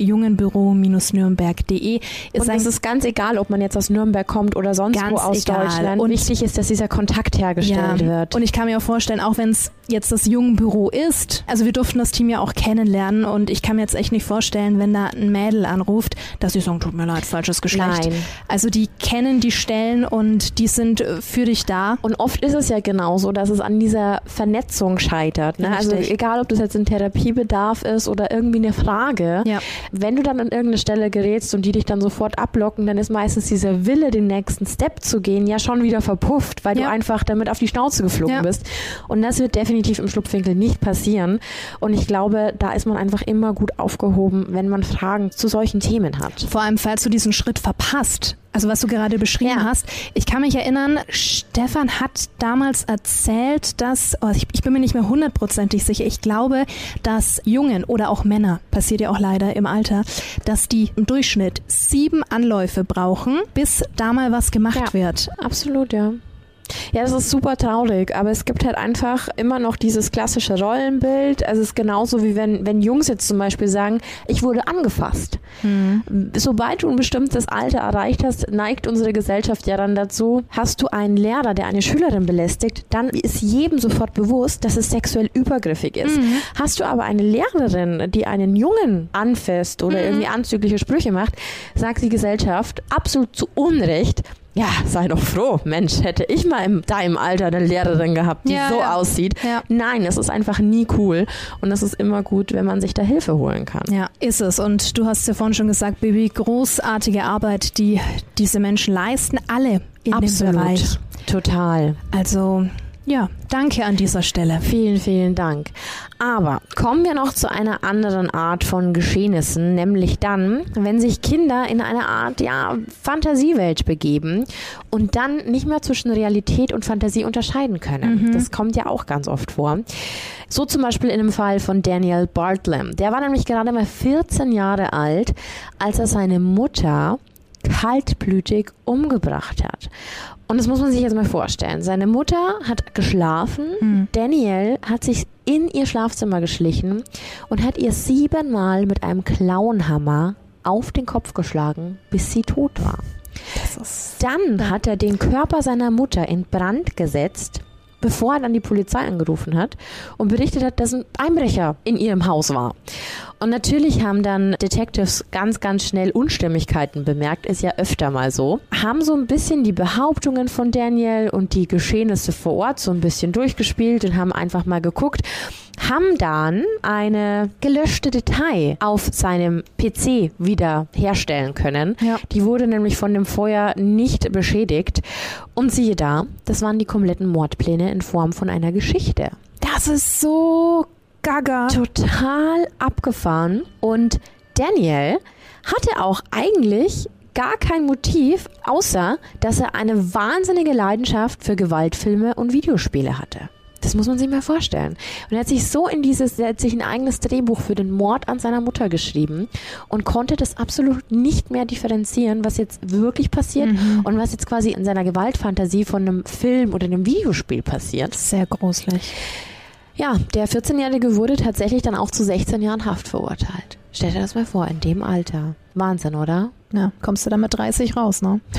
jungenbüro-nürnberg.de. Und es ist ganz egal, ob man jetzt aus Nürnberg kommt oder sonst wo aus Deutschland. Und wichtig ist, dass dieser Kontakt hergestellt wird. Und ich kann mir auch vorstellen, auch wenn es jetzt das Jugendbüro ist, also wir durften das Team ja auch kennenlernen und ich kann mir jetzt echt nicht vorstellen, wenn da ein Mädel anruft, dass sie sagen, tut mir leid, falsches Geschlecht. Nein. Also die kennen die Stellen und die sind für dich da. Und oft ist es ja genauso, dass es an dieser Vernetzung scheitert. Ne? Also egal, ob das jetzt ein Therapiebedarf ist oder irgendwie eine Frage, wenn du dann an irgendeine Stelle gerätst und die dich dann sofort ablocken, dann ist meistens dieser Wille, den nächsten Step zu gehen, ja schon wieder verpufft, weil du einfach damit auf die Schnauze geflogen bist. Und das wird definitiv im Schlupfwinkel nicht passieren. Und ich glaube, da ist man einfach immer gut aufgehoben, wenn man Fragen zu solchen Themen hat. Vor allem, falls du diesen Schritt verpasst, also was du gerade beschrieben hast. Ich kann mich erinnern, Stefan hat damals erzählt, dass, ich bin mir nicht mehr 100%ig sicher, ich glaube, dass Jungen oder auch Männer, passiert ja auch leider im Alter, dass die im Durchschnitt 7 Anläufe brauchen, bis da mal was gemacht wird. Absolut, ja. Ja, das ist super traurig, aber es gibt halt einfach immer noch dieses klassische Rollenbild. Also es ist genauso wie wenn Jungs jetzt zum Beispiel sagen, ich wurde angefasst. Sobald du ein bestimmtes Alter erreicht hast, neigt unsere Gesellschaft ja dann dazu, hast du einen Lehrer, der eine Schülerin belästigt, dann ist jedem sofort bewusst, dass es sexuell übergriffig ist. Hast du aber eine Lehrerin, die einen Jungen anfasst oder irgendwie anzügliche Sprüche macht, sagt die Gesellschaft absolut zu Unrecht, ja, sei doch froh. Mensch, hätte ich mal in deinem Alter eine Lehrerin gehabt, die so aussieht. Ja. Nein, es ist einfach nie cool. Und es ist immer gut, wenn man sich da Hilfe holen kann. Ja, ist es. Und du hast ja vorhin schon gesagt, Bibi, großartige Arbeit, die diese Menschen leisten. Alle in dem Bereich. Total. Also, ja, danke an dieser Stelle. Vielen, vielen Dank. Aber kommen wir noch zu einer anderen Art von Geschehnissen, nämlich dann, wenn sich Kinder in eine Art, Fantasiewelt begeben und dann nicht mehr zwischen Realität und Fantasie unterscheiden können. Das kommt ja auch ganz oft vor. So zum Beispiel in dem Fall von Daniel Bartlam. Der war nämlich gerade mal 14 Jahre alt, als er seine Mutter kaltblütig umgebracht hat. Und das muss man sich jetzt mal vorstellen. Seine Mutter hat geschlafen, Daniel hat sich in ihr Schlafzimmer geschlichen und hat ihr 7-mal mit einem Klauenhammer auf den Kopf geschlagen, bis sie tot war. Dann hat er den Körper seiner Mutter in Brand gesetzt, bevor er dann die Polizei angerufen hat und berichtet hat, dass ein Einbrecher in ihrem Haus war. Und natürlich haben dann Detectives ganz, ganz schnell Unstimmigkeiten bemerkt, ist ja öfter mal so, haben so ein bisschen die Behauptungen von Daniel und die Geschehnisse vor Ort so ein bisschen durchgespielt und haben einfach mal geguckt, haben dann eine gelöschte Datei auf seinem PC wieder herstellen können. Ja. Die wurde nämlich von dem Feuer nicht beschädigt. Und siehe da, das waren die kompletten Mordpläne in Form von einer Geschichte. Das ist so gaga. Total abgefahren. Und Daniel hatte auch eigentlich gar kein Motiv, außer dass er eine wahnsinnige Leidenschaft für Gewaltfilme und Videospiele hatte. Das muss man sich mal vorstellen. Und er hat sich so er hat sich ein eigenes Drehbuch für den Mord an seiner Mutter geschrieben und konnte das absolut nicht mehr differenzieren, was jetzt wirklich passiert und was jetzt quasi in seiner Gewaltfantasie von einem Film oder einem Videospiel passiert. Sehr gruselig. Ja, der 14-Jährige wurde tatsächlich dann auch zu 16 Jahren Haft verurteilt. Stell dir das mal vor, in dem Alter. Wahnsinn, oder? Ja, kommst du dann mit 30 raus, ne?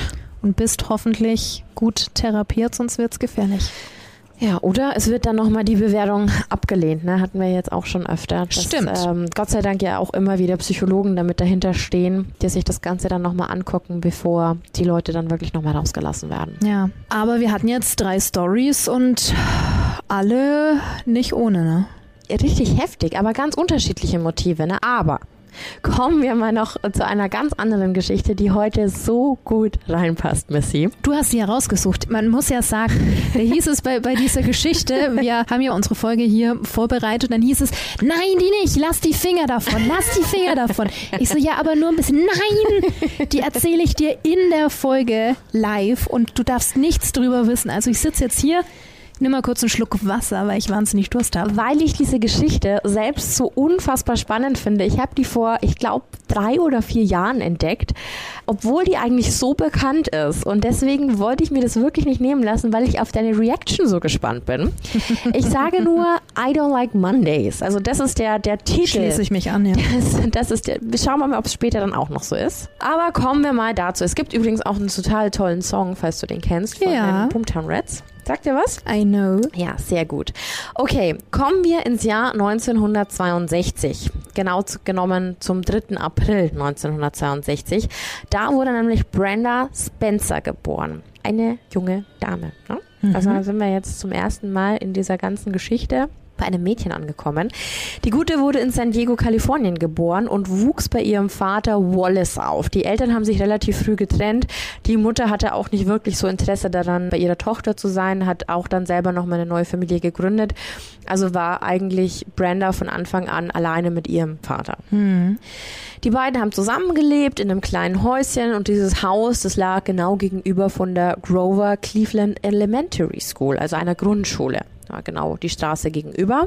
und bist hoffentlich gut therapiert, sonst wird's gefährlich. Ja, oder es wird dann nochmal die Bewertung abgelehnt, ne? Hatten wir jetzt auch schon öfter. Dass, Stimmt. Gott sei Dank ja auch immer wieder Psychologen damit dahinter stehen, die sich das Ganze dann nochmal angucken, bevor die Leute dann wirklich nochmal rausgelassen werden. Ja, aber wir hatten jetzt 3 Storys und alle nicht ohne, ne? Richtig heftig, aber ganz unterschiedliche Motive, ne? Aber kommen wir mal noch zu einer ganz anderen Geschichte, die heute so gut reinpasst, Missy. Du hast sie ja rausgesucht. Man muss ja sagen, da hieß es bei dieser Geschichte, wir haben ja unsere Folge hier vorbereitet, dann hieß es, nein, die nicht, lass die Finger davon. Ich so, ja, aber nur ein bisschen, nein, die erzähle ich dir in der Folge live und du darfst nichts drüber wissen. Also ich sitze jetzt hier, nimm mal kurz einen Schluck Wasser, weil ich wahnsinnig Durst habe. Weil ich diese Geschichte selbst so unfassbar spannend finde. Ich habe die vor, ich glaube, 3 oder 4 Jahren entdeckt, obwohl die eigentlich so bekannt ist. Und deswegen wollte ich mir das wirklich nicht nehmen lassen, weil ich auf deine Reaction so gespannt bin. Ich sage nur, I don't like Mondays. Also das ist der Titel. Schließe ich mich an, ja. Das ist schauen wir mal, ob es später dann auch noch so ist. Aber kommen wir mal dazu. Es gibt übrigens auch einen total tollen Song, falls du den kennst, von den Boomtown Rats. Sagt ihr was? I know. Ja, sehr gut. Okay, kommen wir ins Jahr 1962. Genau genommen zum 3. April 1962. Da wurde nämlich Brenda Spencer geboren. Eine junge Dame. Ne? Also da sind wir jetzt zum ersten Mal in dieser ganzen Geschichte bei einem Mädchen angekommen. Die Gute wurde in San Diego, Kalifornien geboren und wuchs bei ihrem Vater Wallace auf. Die Eltern haben sich relativ früh getrennt. Die Mutter hatte auch nicht wirklich so Interesse daran, bei ihrer Tochter zu sein, hat auch dann selber nochmal eine neue Familie gegründet. Also war eigentlich Brenda von Anfang an alleine mit ihrem Vater. Die beiden haben zusammengelebt in einem kleinen Häuschen und dieses Haus, das lag genau gegenüber von der Grover Cleveland Elementary School, also einer Grundschule. Ja, genau, die Straße gegenüber.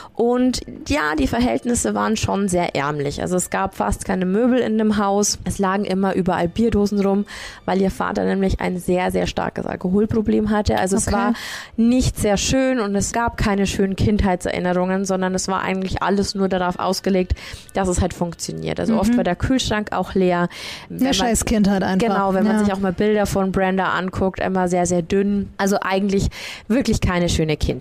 Und ja, die Verhältnisse waren schon sehr ärmlich. Also es gab fast keine Möbel in dem Haus. Es lagen immer überall Bierdosen rum, weil ihr Vater nämlich ein sehr, sehr starkes Alkoholproblem hatte. Also es war nicht sehr schön und es gab keine schönen Kindheitserinnerungen, sondern es war eigentlich alles nur darauf ausgelegt, dass es halt funktioniert. Also oft war der Kühlschrank auch leer. Eine scheiß Kindheit einfach. Genau, wenn man sich auch mal Bilder von Brenda anguckt, immer sehr, sehr dünn. Also eigentlich wirklich keine schöne Kindheit.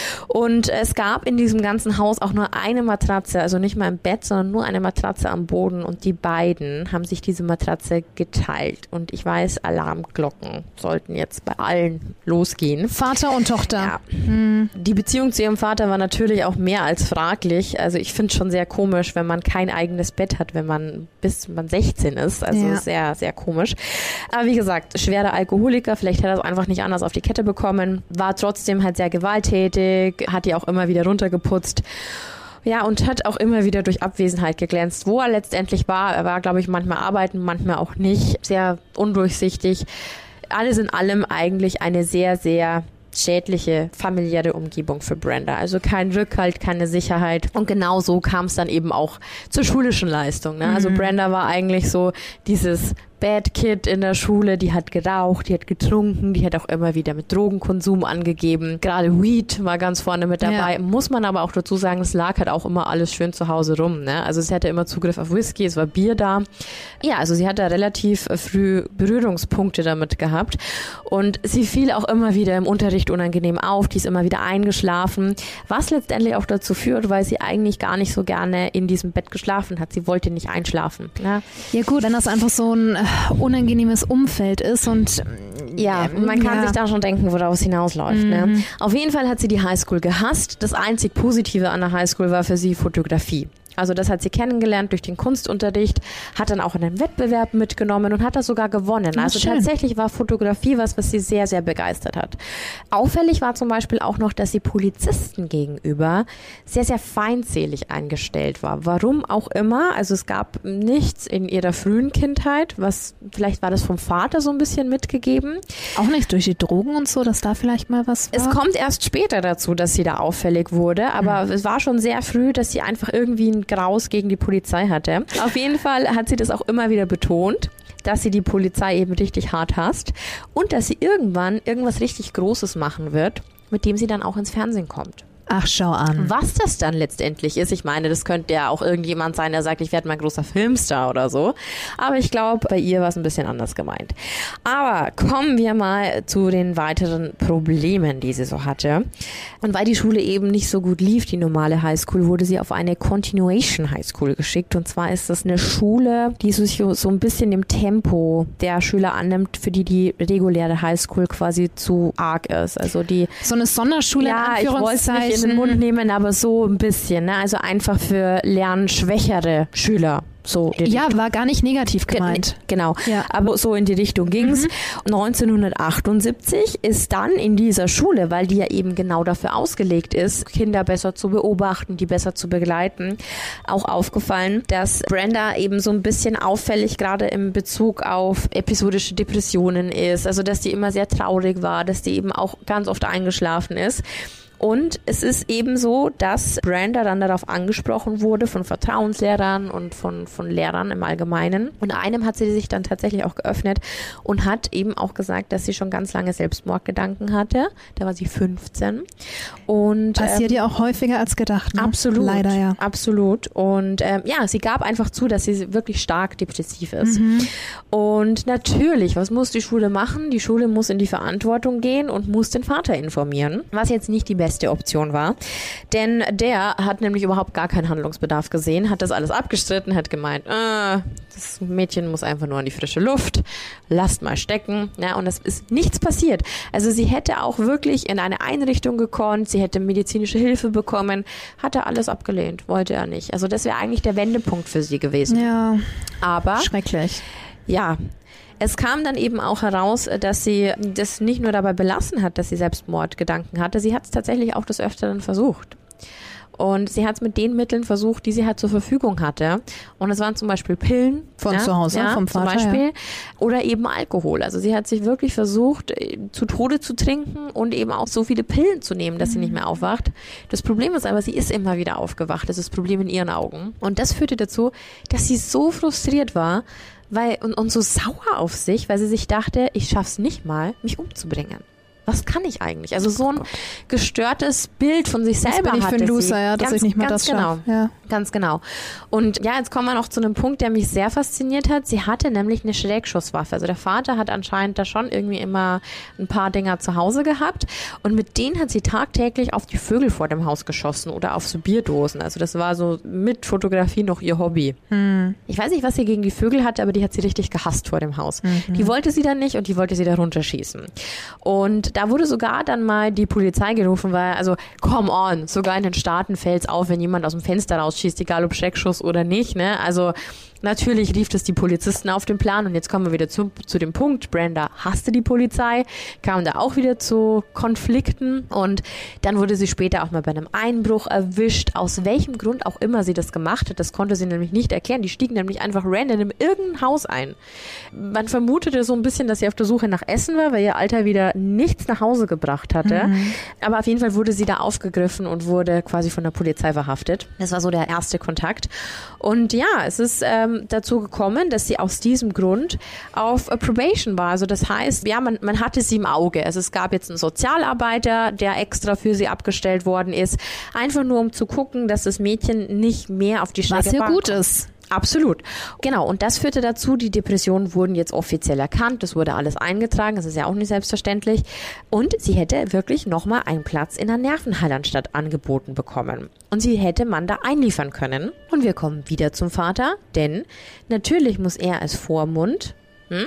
Und es gab in diesem ganzen Haus auch nur eine Matratze, also nicht mal im Bett, sondern nur eine Matratze am Boden und die beiden haben sich diese Matratze geteilt. Und ich weiß, Alarmglocken sollten jetzt bei allen losgehen. Vater und Tochter. Ja. Die Beziehung zu ihrem Vater war natürlich auch mehr als fraglich. Also ich finde es schon sehr komisch, wenn man kein eigenes Bett hat, bis man 16 ist. Also sehr, sehr komisch. Aber wie gesagt, schwerer Alkoholiker, vielleicht hat er es einfach nicht anders auf die Kette bekommen, war trotzdem halt sehr gewalttätig, hat die auch immer wieder runtergeputzt. Ja, und hat auch immer wieder durch Abwesenheit geglänzt. Wo er letztendlich war, er war, glaube ich, manchmal arbeiten, manchmal auch nicht. Sehr undurchsichtig. Alles in allem eigentlich eine sehr, sehr schädliche familiäre Umgebung für Brenda. Also kein Rückhalt, keine Sicherheit. Und genau so kam es dann eben auch zur schulischen Leistung. Ne? Also Brenda war eigentlich so dieses Bad Kid in der Schule, die hat geraucht, die hat getrunken, die hat auch immer wieder mit Drogenkonsum angegeben. Gerade Weed war ganz vorne mit dabei. Ja. Muss man aber auch dazu sagen, es lag halt auch immer alles schön zu Hause rum. Ne? Also sie hatte immer Zugriff auf Whisky, es war Bier da. Ja, also sie hat da relativ früh Berührungspunkte damit gehabt. Und sie fiel auch immer wieder im Unterricht unangenehm auf, die ist immer wieder eingeschlafen, was letztendlich auch dazu führt, weil sie eigentlich gar nicht so gerne in diesem Bett geschlafen hat. Sie wollte nicht einschlafen. Ne? Ja gut, wenn das einfach so ein unangenehmes Umfeld ist und ja, man kann sich da schon denken, worauf es hinausläuft. Ne? Auf jeden Fall hat sie die Highschool gehasst. Das einzig Positive an der Highschool war für sie Fotografie. Also das hat sie kennengelernt durch den Kunstunterricht, hat dann auch in einen Wettbewerb mitgenommen und hat das sogar gewonnen. Also tatsächlich war Fotografie was sie sehr, sehr begeistert hat. Auffällig war zum Beispiel auch noch, dass sie Polizisten gegenüber sehr, sehr feindselig eingestellt war. Warum auch immer. Also es gab nichts in ihrer frühen Kindheit, vielleicht war das vom Vater so ein bisschen mitgegeben. Auch nicht durch die Drogen und so, dass da vielleicht mal was war? Es kommt erst später dazu, dass sie da auffällig wurde, aber es war schon sehr früh, dass sie einfach irgendwie ein Graus gegen die Polizei hatte. Auf jeden Fall hat sie das auch immer wieder betont, dass sie die Polizei eben richtig hart hasst und dass sie irgendwann irgendwas richtig Großes machen wird, mit dem sie dann auch ins Fernsehen kommt. Ach, schau an. Was das dann letztendlich ist, ich meine, das könnte ja auch irgendjemand sein, der sagt, ich werde mal ein großer Filmstar oder so. Aber ich glaube, bei ihr war es ein bisschen anders gemeint. Aber kommen wir mal zu den weiteren Problemen, die sie so hatte. Und weil die Schule eben nicht so gut lief, die normale Highschool, wurde sie auf eine Continuation Highschool geschickt. Und zwar ist das eine Schule, die sich so ein bisschen dem Tempo der Schüler annimmt, für die reguläre Highschool quasi zu arg ist. Also die so eine Sonderschule, ja, ich wollte es nicht in den Mund nehmen, aber so ein bisschen, ne? Also einfach für lernschwächere Schüler. So ja, war gar nicht negativ gemeint. Genau, ja. Aber so in die Richtung ging's. 1978 ist dann in dieser Schule, weil die ja eben genau dafür ausgelegt ist, Kinder besser zu beobachten, die besser zu begleiten, auch aufgefallen, dass Brenda eben so ein bisschen auffällig gerade im Bezug auf episodische Depressionen ist. Also dass die immer sehr traurig war, dass die eben auch ganz oft eingeschlafen ist. Und es ist eben so, dass Brenda dann darauf angesprochen wurde von Vertrauenslehrern und von Lehrern im Allgemeinen. Und einem hat sie sich dann tatsächlich auch geöffnet und hat eben auch gesagt, dass sie schon ganz lange Selbstmordgedanken hatte. Da war sie 15. Und passiert ja auch häufiger als gedacht. Ne? Absolut. Leider, ja. Absolut. Und ja, sie gab einfach zu, dass sie wirklich stark depressiv ist. Und natürlich, was muss die Schule machen? Die Schule muss in die Verantwortung gehen und muss den Vater informieren, was jetzt nicht die beste Option war. Denn der hat nämlich überhaupt gar keinen Handlungsbedarf gesehen, hat das alles abgestritten, hat gemeint, das Mädchen muss einfach nur an die frische Luft, lasst mal stecken. Ja, und es ist nichts passiert. Also sie hätte auch wirklich in eine Einrichtung gekonnt, sie hätte medizinische Hilfe bekommen, hat er alles abgelehnt, wollte er nicht. Also das wäre eigentlich der Wendepunkt für sie gewesen. Ja, aber schrecklich. Ja, es kam dann eben auch heraus, dass sie das nicht nur dabei belassen hat, dass sie Selbstmordgedanken hatte, sie hat es tatsächlich auch des Öfteren versucht. Und sie hat es mit den Mitteln versucht, die sie halt zur Verfügung hatte. Und es waren zum Beispiel Pillen. Von zu Hause, vom Vater. Zum Beispiel. Ja. Oder eben Alkohol. Also sie hat sich wirklich versucht, zu Tode zu trinken und eben auch so viele Pillen zu nehmen, dass sie nicht mehr aufwacht. Das Problem ist aber, sie ist immer wieder aufgewacht. Das ist das Problem in ihren Augen. Und das führte dazu, dass sie so frustriert war, und so sauer auf sich, weil sie sich dachte, ich schaff's nicht mal, mich umzubringen. Was kann ich eigentlich? Also so ein gestörtes Bild von sich selber hatte sie. Das bin ich für ein Loser, ja, dass ich nicht mal das schaffe. Ja. Ganz genau. Und ja, jetzt kommen wir noch zu einem Punkt, der mich sehr fasziniert hat. Sie hatte nämlich eine Schrägschusswaffe. Also der Vater hat anscheinend da schon irgendwie immer ein paar Dinger zu Hause gehabt. Und mit denen hat sie tagtäglich auf die Vögel vor dem Haus geschossen oder auf so Bierdosen. Also das war so mit Fotografie noch ihr Hobby. Ich weiß nicht, was sie gegen die Vögel hatte, aber die hat sie richtig gehasst vor dem Haus. Die wollte sie dann nicht und die wollte sie da runterschießen. Und da wurde sogar dann mal die Polizei gerufen, weil, also, come on, sogar in den Staaten fällt's auf, wenn jemand aus dem Fenster rausschießt, egal ob Schreckschuss oder nicht, ne? Also, natürlich rief das die Polizisten auf den Plan und jetzt kommen wir wieder zu dem Punkt, Brenda hasste die Polizei, kam da auch wieder zu Konflikten und dann wurde sie später auch mal bei einem Einbruch erwischt, aus welchem Grund auch immer sie das gemacht hat, das konnte sie nämlich nicht erklären, die stieg nämlich einfach random in irgendein Haus ein. Man vermutete so ein bisschen, dass sie auf der Suche nach Essen war, weil ihr Alter wieder nichts nach Hause gebracht hatte, aber auf jeden Fall wurde sie da aufgegriffen und wurde quasi von der Polizei verhaftet. Das war so der erste Kontakt und ja, es ist dazu gekommen, dass sie aus diesem Grund auf Probation war. Also das heißt, ja, man hatte sie im Auge. Also es gab jetzt einen Sozialarbeiter, der extra für sie abgestellt worden ist, einfach nur um zu gucken, dass das Mädchen nicht mehr auf die Strecke was ja gut ist. Absolut. Genau. Und das führte dazu, die Depressionen wurden jetzt offiziell erkannt. Das wurde alles eingetragen. Das ist ja auch nicht selbstverständlich. Und sie hätte wirklich nochmal einen Platz in der Nervenheilanstalt angeboten bekommen. Und sie hätte man da einliefern können. Und wir kommen wieder zum Vater, denn natürlich muss er als Vormund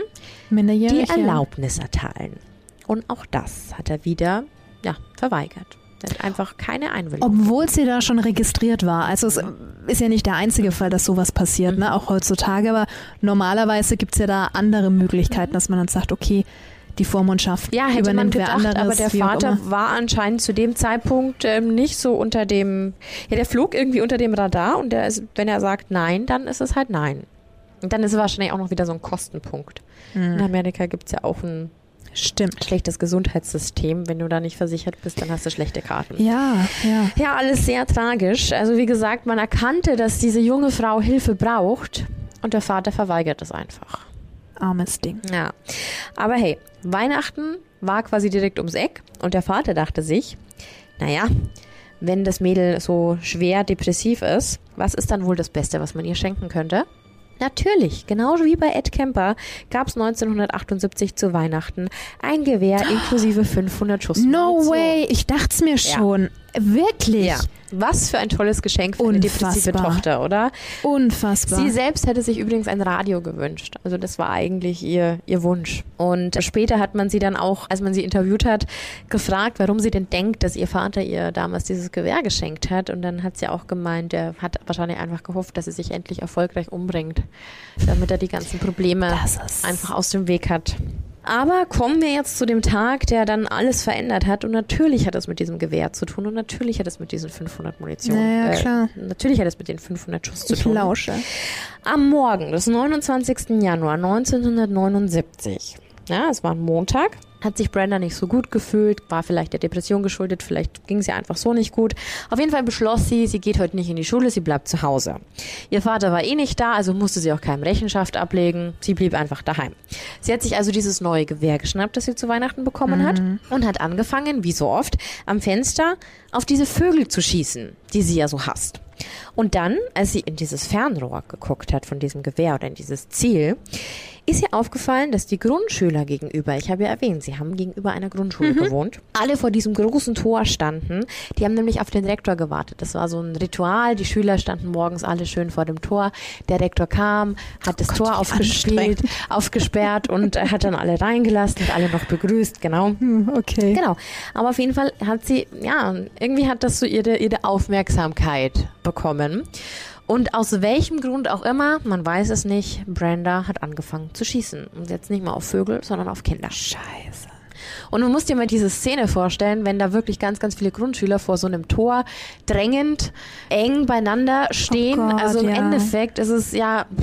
die Erlaubnis erteilen. Und auch das hat er wieder verweigert. Er hat einfach keine Einwilligung. Obwohl sie da schon registriert war. Also es ist ja nicht der einzige Fall, dass sowas passiert, ne? Auch heutzutage. Aber normalerweise gibt es ja da andere Möglichkeiten, dass man dann sagt, okay, die Vormundschaft hätte man gedacht, wer anderes. Aber der Vater war anscheinend zu dem Zeitpunkt nicht so unter dem, der flog irgendwie unter dem Radar und wenn er sagt nein, dann ist es halt nein. Und dann ist es wahrscheinlich auch noch wieder so ein Kostenpunkt. In Amerika gibt es ja auch ein schlechtes Gesundheitssystem. Wenn du da nicht versichert bist, dann hast du schlechte Karten. Ja. Ja, alles sehr tragisch. Also wie gesagt, man erkannte, dass diese junge Frau Hilfe braucht und der Vater verweigert es einfach. Armes Ding. Ja, aber hey, Weihnachten war quasi direkt ums Eck und der Vater dachte sich, naja, wenn das Mädel so schwer depressiv ist, was ist dann wohl das Beste, was man ihr schenken könnte? Natürlich, genauso wie bei Ed Kemper, gab es 1978 zu Weihnachten ein Gewehr inklusive 500 Schuss Munition. No way, ich dachte es mir schon. Ja. Wirklich? Ja. Was für ein tolles Geschenk für eine depressive Tochter, oder? Unfassbar. Sie selbst hätte sich übrigens ein Radio gewünscht. Also das war eigentlich ihr Wunsch. Und später hat man sie dann auch, als man sie interviewt hat, gefragt, warum sie denn denkt, dass ihr Vater ihr damals dieses Gewehr geschenkt hat. Und dann hat sie auch gemeint, er hat wahrscheinlich einfach gehofft, dass sie sich endlich erfolgreich umbringt, damit er die ganzen Probleme einfach aus dem Weg hat. Aber kommen wir jetzt zu dem Tag, der dann alles verändert hat. Und natürlich hat es mit diesem Gewehr zu tun. Und natürlich hat es mit diesen 500 Munition. Naja, klar. Natürlich hat es mit den 500 Schuss zu tun. Ich lausche. Am Morgen des 29. Januar 1979, ja, es war ein Montag, hat sich Brenda nicht so gut gefühlt, war vielleicht der Depression geschuldet, vielleicht ging es ihr einfach so nicht gut. Auf jeden Fall beschloss sie geht heute nicht in die Schule, sie bleibt zu Hause. Ihr Vater war nicht da, also musste sie auch keinem Rechenschaft ablegen. Sie blieb einfach daheim. Sie hat sich also dieses neue Gewehr geschnappt, das sie zu Weihnachten bekommen hat und hat angefangen, wie so oft, am Fenster auf diese Vögel zu schießen, die sie ja so hasst. Und dann, als sie in dieses Fernrohr geguckt hat von diesem Gewehr oder in dieses Ziel, ist ihr aufgefallen, dass die Grundschüler gegenüber, ich habe ja erwähnt, sie haben gegenüber einer Grundschule gewohnt, alle vor diesem großen Tor standen. Die haben nämlich auf den Rektor gewartet. Das war so ein Ritual. Die Schüler standen morgens alle schön vor dem Tor. Der Rektor kam, hat das Tor aufgesperrt und hat dann alle reingelassen und alle noch begrüßt. Genau. Okay. Genau. Aber auf jeden Fall hat sie, irgendwie hat das so ihre Aufmerksamkeit bekommen. Und aus welchem Grund auch immer, man weiß es nicht, Brenda hat angefangen zu schießen. Und jetzt nicht mal auf Vögel, sondern auf Kinder. Scheiße. Und du musst dir mal diese Szene vorstellen, wenn da wirklich ganz, ganz viele Grundschüler vor so einem Tor drängend, eng beieinander stehen. Oh Gott, also im Endeffekt ist es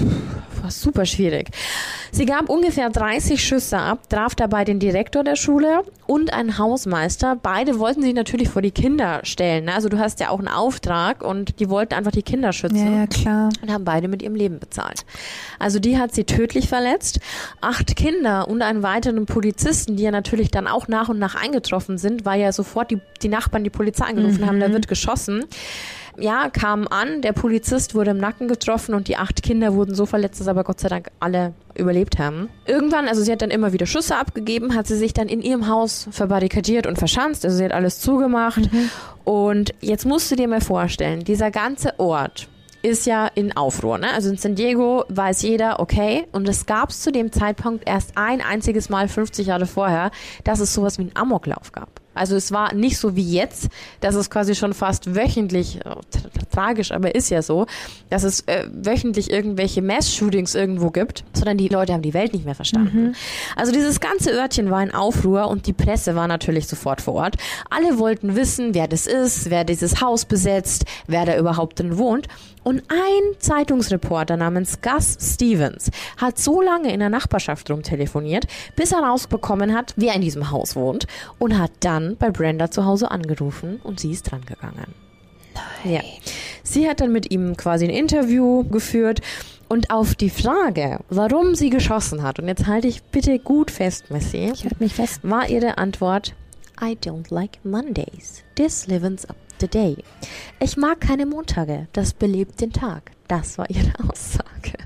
super schwierig. Sie gab ungefähr 30 Schüsse ab, traf dabei den Direktor der Schule und einen Hausmeister. Beide wollten sich natürlich vor die Kinder stellen. Also du hast ja auch einen Auftrag und die wollten einfach die Kinder schützen. Ja, klar. Und haben beide mit ihrem Leben bezahlt. Also die hat sie tödlich verletzt. 8 Kinder und einen weiteren Polizisten, die ja natürlich dann auch nach und nach eingetroffen sind, weil ja sofort die Nachbarn die Polizei angerufen haben, da wird geschossen. Ja, kamen an, der Polizist wurde im Nacken getroffen und die 8 Kinder wurden so verletzt, dass aber Gott sei Dank alle überlebt haben. Irgendwann, also sie hat dann immer wieder Schüsse abgegeben, hat sie sich dann in ihrem Haus verbarrikadiert und verschanzt, also sie hat alles zugemacht. Und jetzt musst du dir mal vorstellen, dieser ganze Ort ist ja in Aufruhr, ne? Also in San Diego weiß jeder, okay, und es gab es zu dem Zeitpunkt erst ein einziges Mal 50 Jahre vorher, dass es sowas wie einen Amoklauf gab. Also es war nicht so wie jetzt, dass es quasi schon fast wöchentlich, tragisch, aber ist ja so, dass es wöchentlich irgendwelche Mass-Shootings irgendwo gibt, sondern die Leute haben die Welt nicht mehr verstanden. Also dieses ganze Örtchen war in Aufruhr und die Presse war natürlich sofort vor Ort. Alle wollten wissen, wer das ist, wer dieses Haus besetzt, wer da überhaupt drin wohnt. Und ein Zeitungsreporter namens Gus Stevens hat so lange in der Nachbarschaft rumtelefoniert, bis er rausbekommen hat, wer in diesem Haus wohnt und hat dann bei Brenda zu Hause angerufen und sie ist dran gegangen. Nein. Ja. Sie hat dann mit ihm quasi ein Interview geführt und auf die Frage, warum sie geschossen hat, und jetzt halte ich bitte gut fest, Missy, Ich halte mich fest. war ihre Antwort: I don't like Mondays. This livens up the day. Ich mag keine Montage. Das belebt den Tag. Das war ihre Aussage.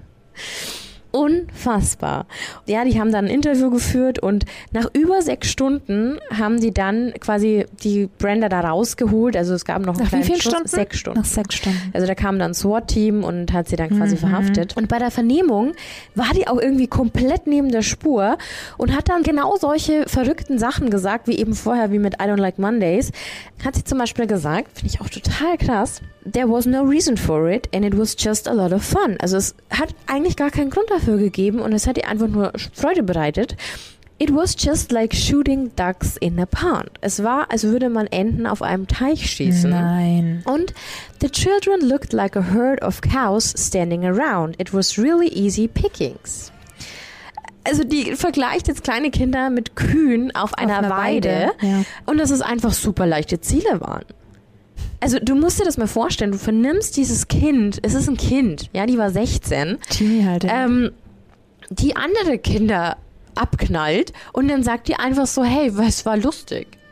Unfassbar. Ja, die haben dann ein Interview geführt und nach über 6 Stunden haben die dann quasi die Brenda da rausgeholt. Also es gab noch einen kleinen wie viele Schuss. Stunden? 6 Stunden. Nach 6 Stunden. Also da kam dann ein SWAT-Team und hat sie dann quasi verhaftet. Und bei der Vernehmung war die auch irgendwie komplett neben der Spur und hat dann genau solche verrückten Sachen gesagt, wie eben vorher, wie mit I don't like Mondays. Hat sie zum Beispiel gesagt, finde ich auch total krass, there was no reason for it and it was just a lot of fun. Also es hat eigentlich gar keinen Grund dafür gegeben und es hat ihr einfach nur Freude bereitet. It was just like shooting ducks in a pond. Es war, als würde man Enten auf einem Teich schießen. Nein. Und the children looked like a herd of cows standing around. It was really easy pickings. Also die vergleicht jetzt kleine Kinder mit Kühen auf einer Weide. Ja. Und dass es einfach super leichte Ziele waren. Also du musst dir das mal vorstellen, du vernimmst dieses Kind, es ist ein Kind, ja, die war 16, Teenie halt. die andere Kinder abknallt und dann sagt die einfach so, hey, es war lustig.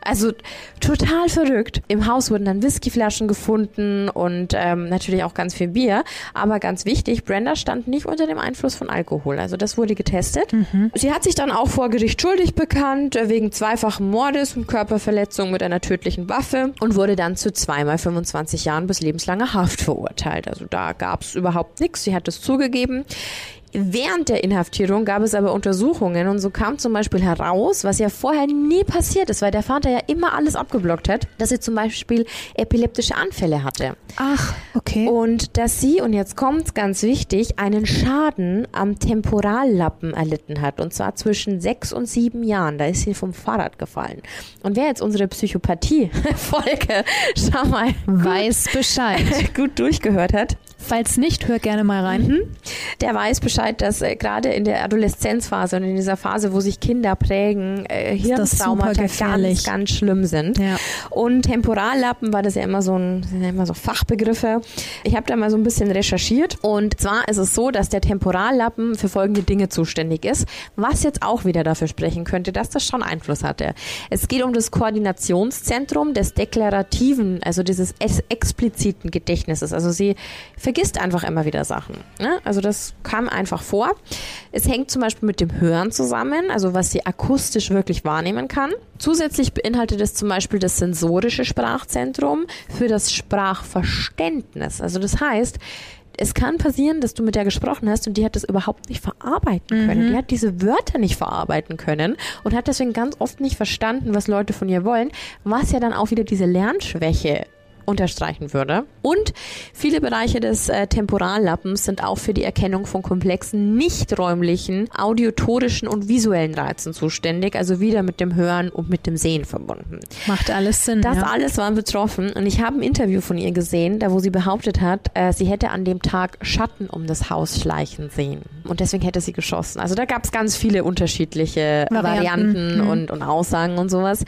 Also total verrückt. Im Haus wurden dann Whiskyflaschen gefunden und natürlich auch ganz viel Bier. Aber ganz wichtig, Brenda stand nicht unter dem Einfluss von Alkohol. Also das wurde getestet. Sie hat sich dann auch vor Gericht schuldig bekannt wegen zweifachen Mordes und Körperverletzung mit einer tödlichen Waffe und wurde dann zu 2x 25 Jahren bis lebenslanger Haft verurteilt. Also da gab es überhaupt nichts. Sie hat es zugegeben. Während der Inhaftierung gab es aber Untersuchungen und so kam zum Beispiel heraus, was ja vorher nie passiert ist, weil der Vater ja immer alles abgeblockt hat, dass sie zum Beispiel epileptische Anfälle hatte. Ach, okay. Und dass sie, und jetzt kommt's ganz wichtig, einen Schaden am Temporallappen erlitten hat. Und zwar zwischen 6 und 7 Jahren. Da ist sie vom Fahrrad gefallen. Und wer jetzt unsere Psychopathie-Folge, schau mal, weiß Bescheid. gut durchgehört hat. Falls nicht, hör gerne mal rein. Der weiß Bescheid, dass gerade in der Adoleszenzphase und in dieser Phase, wo sich Kinder prägen, Hirntraumata ganz, ganz schlimm sind. Ja. Und Temporallappen war das ja immer sind immer so Fachbegriffe. Ich habe da mal so ein bisschen recherchiert und zwar ist es so, dass der Temporallappen für folgende Dinge zuständig ist, was jetzt auch wieder dafür sprechen könnte, dass das schon Einfluss hatte. Es geht um das Koordinationszentrum des deklarativen, also dieses expliziten Gedächtnisses. Also sie vergisst einfach immer wieder Sachen. Ne? Also das kam einfach vor. Es hängt zum Beispiel mit dem Hören zusammen, also was sie akustisch wirklich wahrnehmen kann. Zusätzlich beinhaltet es zum Beispiel das sensorische Sprachzentrum für das Sprachverständnis. Also das heißt, es kann passieren, dass du mit der gesprochen hast und die hat das überhaupt nicht verarbeiten können. Die hat diese Wörter nicht verarbeiten können und hat deswegen ganz oft nicht verstanden, was Leute von ihr wollen, was ja dann auch wieder diese Lernschwäche unterstreichen würde. Und viele Bereiche des Temporallappens sind auch für die Erkennung von komplexen, nicht räumlichen, audiotorischen und visuellen Reizen zuständig, also wieder mit dem Hören und mit dem Sehen verbunden. Macht alles Sinn. Das alles war betroffen und ich habe ein Interview von ihr gesehen, da wo sie behauptet hat, sie hätte an dem Tag Schatten um das Haus schleichen sehen und deswegen hätte sie geschossen. Also da gab es ganz viele unterschiedliche Varianten und Aussagen und sowas.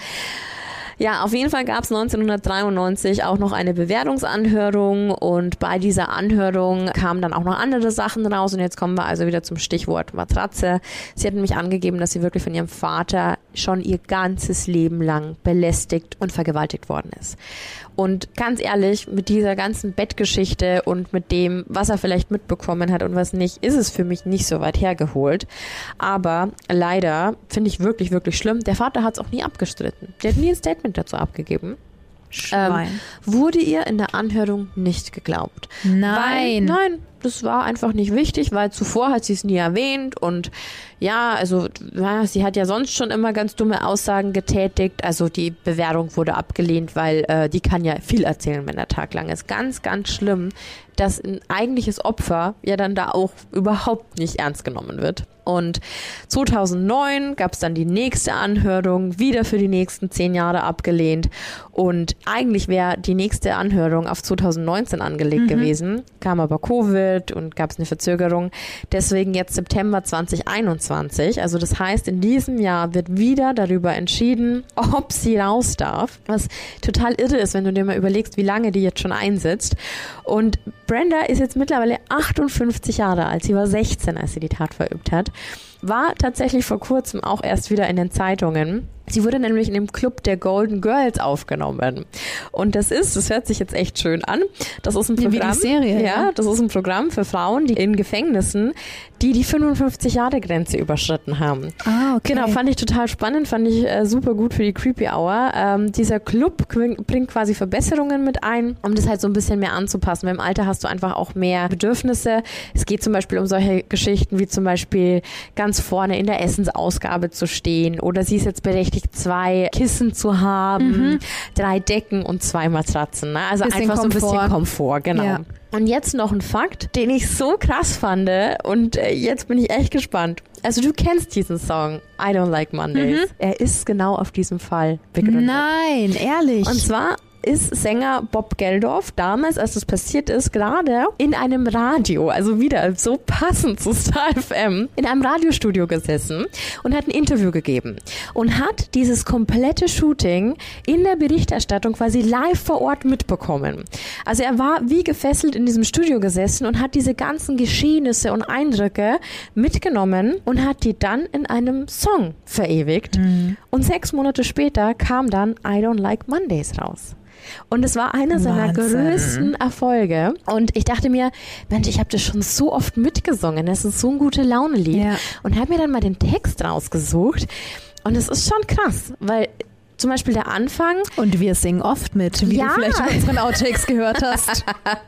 Ja, auf jeden Fall gab es 1993 auch noch eine Bewährungsanhörung und bei dieser Anhörung kamen dann auch noch andere Sachen raus und jetzt kommen wir also wieder zum Stichwort Matratze. Sie hat nämlich angegeben, dass sie wirklich von ihrem Vater schon ihr ganzes Leben lang belästigt und vergewaltigt worden ist. Und ganz ehrlich, mit dieser ganzen Bettgeschichte und mit dem, was er vielleicht mitbekommen hat und was nicht, ist es für mich nicht so weit hergeholt. Aber leider finde ich wirklich, wirklich schlimm. Der Vater hat es auch nie abgestritten. Der hat nie ein Statement dazu abgegeben. Wurde ihr in der Anhörung nicht geglaubt. Nein. Das war einfach nicht wichtig, weil zuvor hat sie es nie erwähnt und sie hat ja sonst schon immer ganz dumme Aussagen getätigt. Also die Bewährung wurde abgelehnt, weil die kann ja viel erzählen, wenn der Tag lang ist. Ganz, ganz schlimm, dass ein eigentliches Opfer ja dann da auch überhaupt nicht ernst genommen wird. Und 2009 gab es dann die nächste Anhörung, wieder für die nächsten 10 Jahre abgelehnt. Und eigentlich wäre die nächste Anhörung auf 2019 angelegt gewesen, kam aber Covid und gab es eine Verzögerung. Deswegen jetzt September 2021. Also das heißt, in diesem Jahr wird wieder darüber entschieden, ob sie raus darf. Was total irre ist, wenn du dir mal überlegst, wie lange die jetzt schon einsitzt. Und Brenda ist jetzt mittlerweile 58 Jahre alt. Sie war 16, als sie die Tat verübt hat. War tatsächlich vor kurzem auch erst wieder in den Zeitungen. Sie wurde nämlich in dem Club der Golden Girls aufgenommen. Und das hört sich jetzt echt schön an. Das ist ein Programm. Wie die Serie. Ja, das ist ein Programm für Frauen, die in Gefängnissen, die 55-Jahre-Grenze überschritten haben. Ah, okay. Genau, fand ich total spannend, fand ich super gut für die Creepy Hour. Dieser Club bringt quasi Verbesserungen mit ein, um das halt so ein bisschen mehr anzupassen. Weil im Alter hast du einfach auch mehr Bedürfnisse. Es geht zum Beispiel um solche Geschichten wie zum Beispiel ganz vorne in der Essensausgabe zu stehen oder sie ist jetzt berechtigt, 2 Kissen zu haben, 3 Decken und 2 Matratzen. Ne? Also bisschen einfach Komfort. So ein bisschen Komfort, genau. Ja. Und jetzt noch ein Fakt, den ich so krass fand und jetzt bin ich echt gespannt. Also du kennst diesen Song, I Don't Like Mondays. Er ist genau auf diesem Fall begründet. Nein, ehrlich? Und zwar ist Sänger Bob Geldof damals, als das passiert ist, gerade in einem Radio, also wieder so passend zu Star FM, in einem Radiostudio gesessen und hat ein Interview gegeben und hat dieses komplette Shooting in der Berichterstattung quasi live vor Ort mitbekommen. Also er war wie gefesselt in diesem Studio gesessen und hat diese ganzen Geschehnisse und Eindrücke mitgenommen und hat die dann in einem Song verewigt. Und 6 Monate später kam dann I Don't Like Mondays raus. Und es war einer seiner größten Erfolge. Und ich dachte mir, Mensch, ich habe das schon so oft mitgesungen. Das ist so ein gute Laune-Lied. Ja. Und habe mir dann mal den Text rausgesucht. Und es ist schon krass, weil zum Beispiel der Anfang. Und wir singen oft mit, wie du vielleicht in unseren Outtakes gehört hast.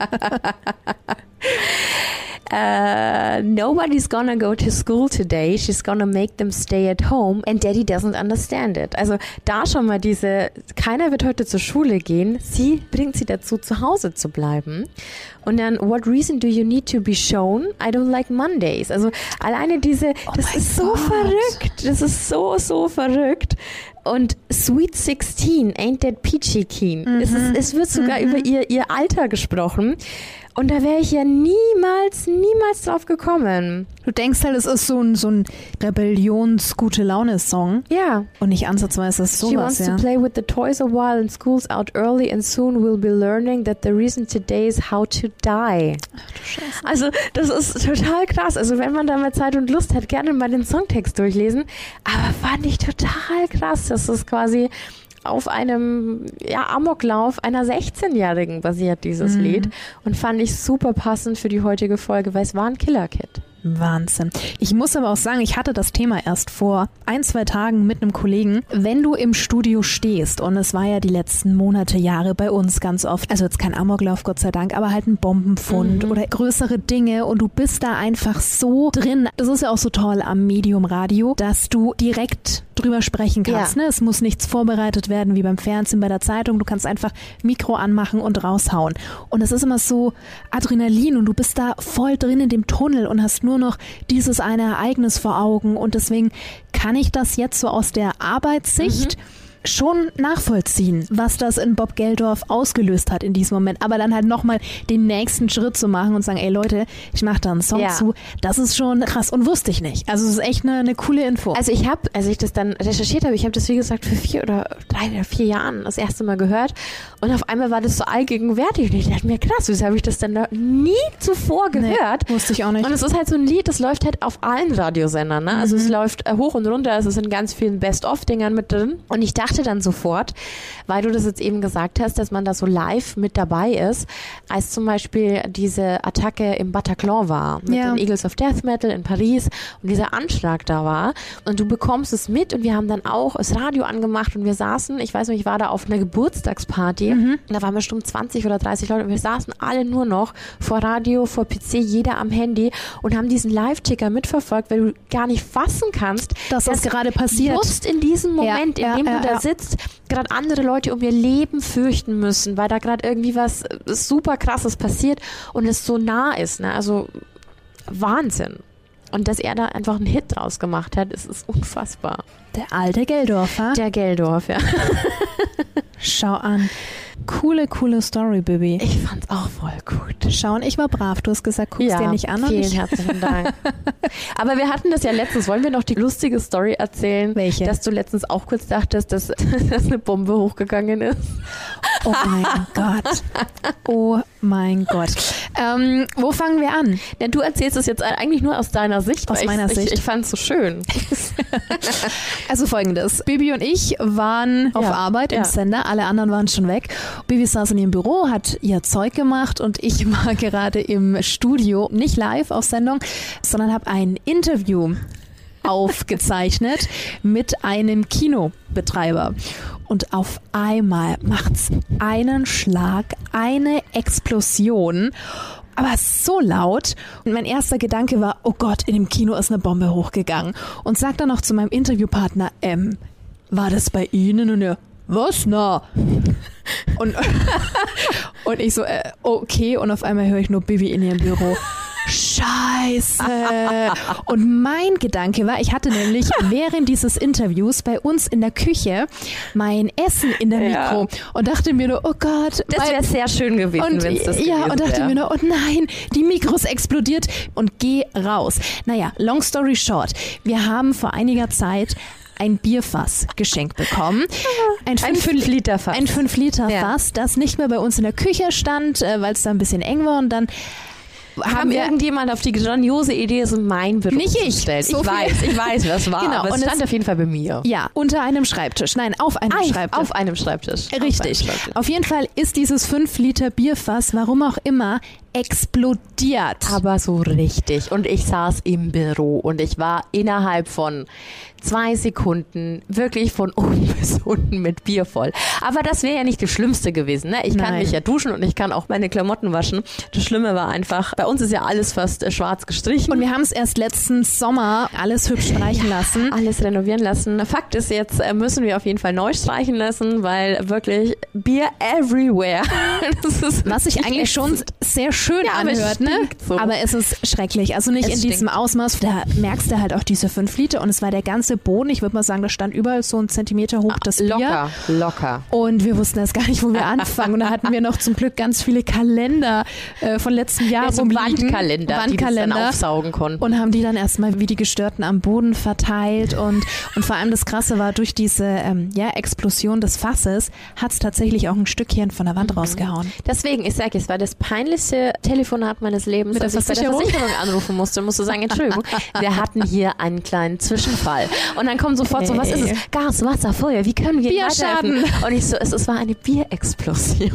Nobody's gonna go to school today. She's gonna make them stay at home and Daddy doesn't understand it. Also da schon mal keiner wird heute zur Schule gehen. Sie bringt sie dazu, zu Hause zu bleiben. Und dann, what reason do you need to be shown? I don't like Mondays. Also alleine das ist so verrückt. Das ist so, so verrückt. Und Sweet 16, ain't that peachy keen. Es wird sogar über ihr Alter gesprochen. Und da wäre ich ja niemals drauf gekommen. Du denkst halt, es ist so ein Rebellions-Gute-Laune-Song. Ja. Und nicht ansatzweise ist sowas, She wants to play with the toys a while and school's out early and soon we'll be learning that the reason today is how to die. Ach du Scheiße. Also das ist total krass. Also wenn man da mal Zeit und Lust hat, gerne mal den Songtext durchlesen. Aber fand ich total krass, dass das quasi auf einem Amoklauf einer 16-Jährigen basiert, dieses Lied. Und fand ich super passend für die heutige Folge, weil es war ein Killer-Kid. Wahnsinn. Ich muss aber auch sagen, ich hatte das Thema erst vor 1-2 Tagen mit einem Kollegen. Wenn du im Studio stehst, und es war ja die letzten Monate, Jahre bei uns ganz oft, also jetzt kein Amoklauf, Gott sei Dank, aber halt ein Bombenfund oder größere Dinge und du bist da einfach so drin. Das ist ja auch so toll am Medium Radio, dass du direkt drüber sprechen kannst. Ja. Ne? Es muss nichts vorbereitet werden wie beim Fernsehen, bei der Zeitung. Du kannst einfach Mikro anmachen und raushauen. Und es ist immer so Adrenalin und du bist da voll drin in dem Tunnel und hast nur noch dieses eine Ereignis vor Augen. Und deswegen kann ich das jetzt so aus der Arbeitssicht schon nachvollziehen, was das in Bob Geldof ausgelöst hat in diesem Moment. Aber dann halt nochmal den nächsten Schritt zu machen und sagen, ey Leute, ich mache da einen Song zu, das ist schon krass und wusste ich nicht. Also es ist echt eine coole Info. Also als ich das dann recherchiert habe, ich habe das wie gesagt für 3 oder 4 Jahren das erste Mal gehört und auf einmal war das so allgegenwärtig und ich dachte mir, krass, wieso habe ich das denn nie zuvor gehört? Nee, wusste ich auch nicht. Und es ist halt so ein Lied, das läuft halt auf allen Radiosendern, ne? Also es läuft hoch und runter, es ist in ganz vielen Best-of-Dingern mit drin und ich dachte dann sofort, weil du das jetzt eben gesagt hast, dass man da so live mit dabei ist, als zum Beispiel diese Attacke im Bataclan war, mit den Eagles of Death Metal in Paris und dieser Anschlag da war und du bekommst es mit und wir haben dann auch das Radio angemacht und wir saßen, ich weiß nicht, ich war da auf einer Geburtstagsparty und da waren bestimmt 20 oder 30 Leute und wir saßen alle nur noch vor Radio, vor PC, jeder am Handy und haben diesen Live-Ticker mitverfolgt, weil du gar nicht fassen kannst, dass das gerade passiert. Just in diesem Moment, in dem du da sitzt, gerade andere Leute um ihr Leben fürchten müssen, weil da gerade irgendwie was super Krasses passiert und es so nah ist. Ne? Also Wahnsinn. Und dass er da einfach einen Hit draus gemacht hat, ist unfassbar. Der alte Geldorfer. Der Geldorf, ja. Schau an. Coole Story, Bibi. Ich fand's auch voll gut. Schau, und ich war brav. Du hast gesagt, guck's dir nicht an. Vielen herzlichen Dank. Aber wir hatten das ja letztens. Wollen wir noch die lustige Story erzählen? Welche? Dass du letztens auch kurz dachtest, dass eine Bombe hochgegangen ist. Oh mein Gott. Oh mein Gott. Wo fangen wir an? Denn du erzählst es jetzt eigentlich nur aus deiner Sicht. Aus meiner Sicht. Ich fand's so schön. Also Folgendes. Bibi und ich waren auf Arbeit im Sender. Alle anderen waren schon weg. Bibi saß in ihrem Büro, hat ihr Zeug gemacht und ich war gerade im Studio, nicht live auf Sendung, sondern habe ein Interview aufgezeichnet mit einem Kinobetreiber. Und auf einmal macht's einen Schlag, eine Explosion, aber so laut. Und mein erster Gedanke war, oh Gott, in dem Kino ist eine Bombe hochgegangen. Und sag dann noch zu meinem Interviewpartner, war das bei Ihnen? Und er, was? Na? Und ich so, okay. Und auf einmal höre ich nur Bibi in ihrem Büro. Scheiße. Und mein Gedanke war, ich hatte nämlich während dieses Interviews bei uns in der Küche mein Essen in der Mikro und dachte mir nur, oh Gott. Das wäre sehr schön gewesen, wenn es das gewesen wäre. Ja, und dachte mir nur, oh nein, die Mikros explodiert und geh raus. Naja, long story short, wir haben vor einiger Zeit ein Bierfass geschenkt bekommen. Ein 5-Liter-Fass. Ein 5-Liter-Fass, das nicht mehr bei uns in der Küche stand, weil es da ein bisschen eng war und dann haben irgendjemand auf die grandiose Idee, so mein Büro nicht ich. Ich weiß, was war. Genau. Aber es stand auf jeden Fall bei mir. Ja, unter einem Schreibtisch. Nein, auf einem Schreibtisch. Auf einem Schreibtisch. Richtig. Auf jeden Fall ist dieses 5-Liter Bierfass, warum auch immer, explodiert. Aber so richtig. Und ich saß im Büro und ich war innerhalb von 2 Sekunden wirklich von oben bis unten mit Bier voll. Aber das wäre ja nicht das Schlimmste gewesen. Ne? Ich kann mich ja duschen und ich kann auch meine Klamotten waschen. Das Schlimme war einfach, bei uns ist ja alles fast schwarz gestrichen. Und wir haben es erst letzten Sommer alles hübsch streichen lassen. Alles renovieren lassen. Fakt ist, jetzt müssen wir auf jeden Fall neu streichen lassen, weil wirklich Bier everywhere. Was sich eigentlich schon sehr schön anhört, ne? So. Aber es ist schrecklich. Also nicht in diesem Ausmaß. Da merkst du halt auch diese 5 Liter und es war der ganze Boden. Ich würde mal sagen, da stand überall so 1 Zentimeter hoch das Bier. Locker. Und wir wussten erst gar nicht, wo wir anfangen. Und da hatten wir noch zum Glück ganz viele Kalender von letzten Jahren rumliegen. Wandkalender, die das dann aufsaugen konnten. Und haben die dann erstmal wie die Gestörten am Boden verteilt. Und vor allem das Krasse war, durch diese Explosion des Fasses hat es tatsächlich auch ein Stückchen von der Wand rausgehauen. Deswegen, ich sage, es war das peinlichste Telefonat meines Lebens, als ich bei der Versicherung anrufen musste, musst du sagen, Entschuldigung, wir hatten hier einen kleinen Zwischenfall. Und dann kommt sofort so, was ist es? Gas, Wasser, Feuer, wie können wir Bierschaden. Und ich so, es war eine Bierexplosion.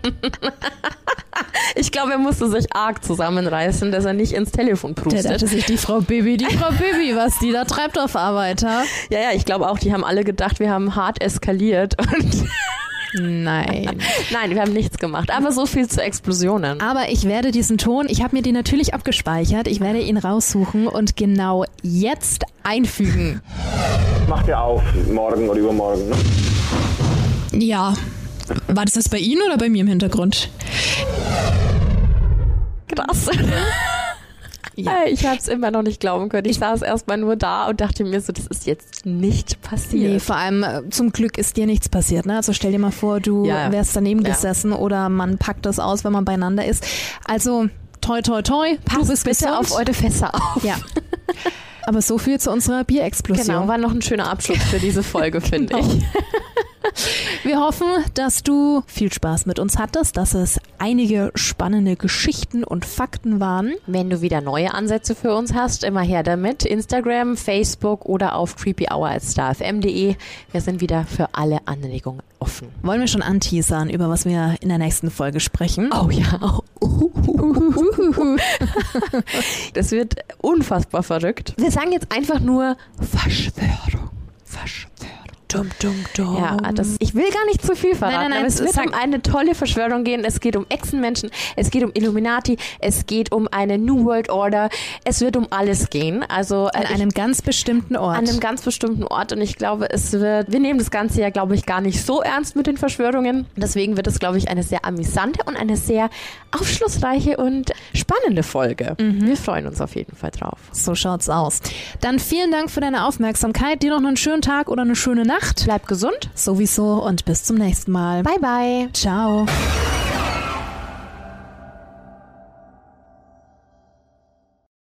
Ich glaube, er musste sich arg zusammenreißen, dass er nicht ins Telefon prustet. Der dachte sich, die Frau Bibi, was die da treibt auf Arbeit, ha? Ja, ich glaube auch, die haben alle gedacht, wir haben hart eskaliert und Nein, wir haben nichts gemacht. Aber so viel zu Explosionen. Aber ich werde diesen Ton, ich habe mir den natürlich abgespeichert, ich werde ihn raussuchen und genau jetzt einfügen. Macht ihr auf, morgen oder übermorgen, ne? Ja. War das jetzt bei Ihnen oder bei mir im Hintergrund? Krass. Ja. Ich habe es immer noch nicht glauben können. Ich saß erstmal nur da und dachte mir so, das ist jetzt nicht passiert. Nee, vor allem zum Glück ist dir nichts passiert. Ne? Also stell dir mal vor, du wärst daneben gesessen oder man packt das aus, wenn man beieinander ist. Also toi, toi, toi. Passt bitte gesund auf eure Fässer auf. Ja. Aber so viel zu unserer Bierexplosion. Genau, war noch ein schöner Abschluss für diese Folge, finde ich. Wir hoffen, dass du viel Spaß mit uns hattest, dass es einige spannende Geschichten und Fakten waren. Wenn du wieder neue Ansätze für uns hast, immer her damit. Instagram, Facebook oder auf creepyhour@starfm.de. Wir sind wieder für alle Anregungen offen. Wollen wir schon anteasern, über was wir in der nächsten Folge sprechen? Oh ja. Das wird unfassbar verrückt. Wir sagen jetzt einfach nur Verschwörung. Dum, dum, dum. Ja, ich will gar nicht zu viel verraten, nein, aber es wird um eine tolle Verschwörung gehen. Es geht um Echsenmenschen, es geht um Illuminati, es geht um eine New World Order. Es wird um alles gehen. Also an einem ganz bestimmten Ort. An einem ganz bestimmten Ort. Und ich glaube, wir nehmen das Ganze ja, glaube ich, gar nicht so ernst mit den Verschwörungen. Deswegen wird es, glaube ich, eine sehr amüsante und eine sehr aufschlussreiche und spannende Folge. Wir freuen uns auf jeden Fall drauf. So schaut's aus. Dann vielen Dank für deine Aufmerksamkeit. Dir noch einen schönen Tag oder eine schöne Nacht. Bleib gesund. Sowieso und bis zum nächsten Mal. Bye, bye. Ciao.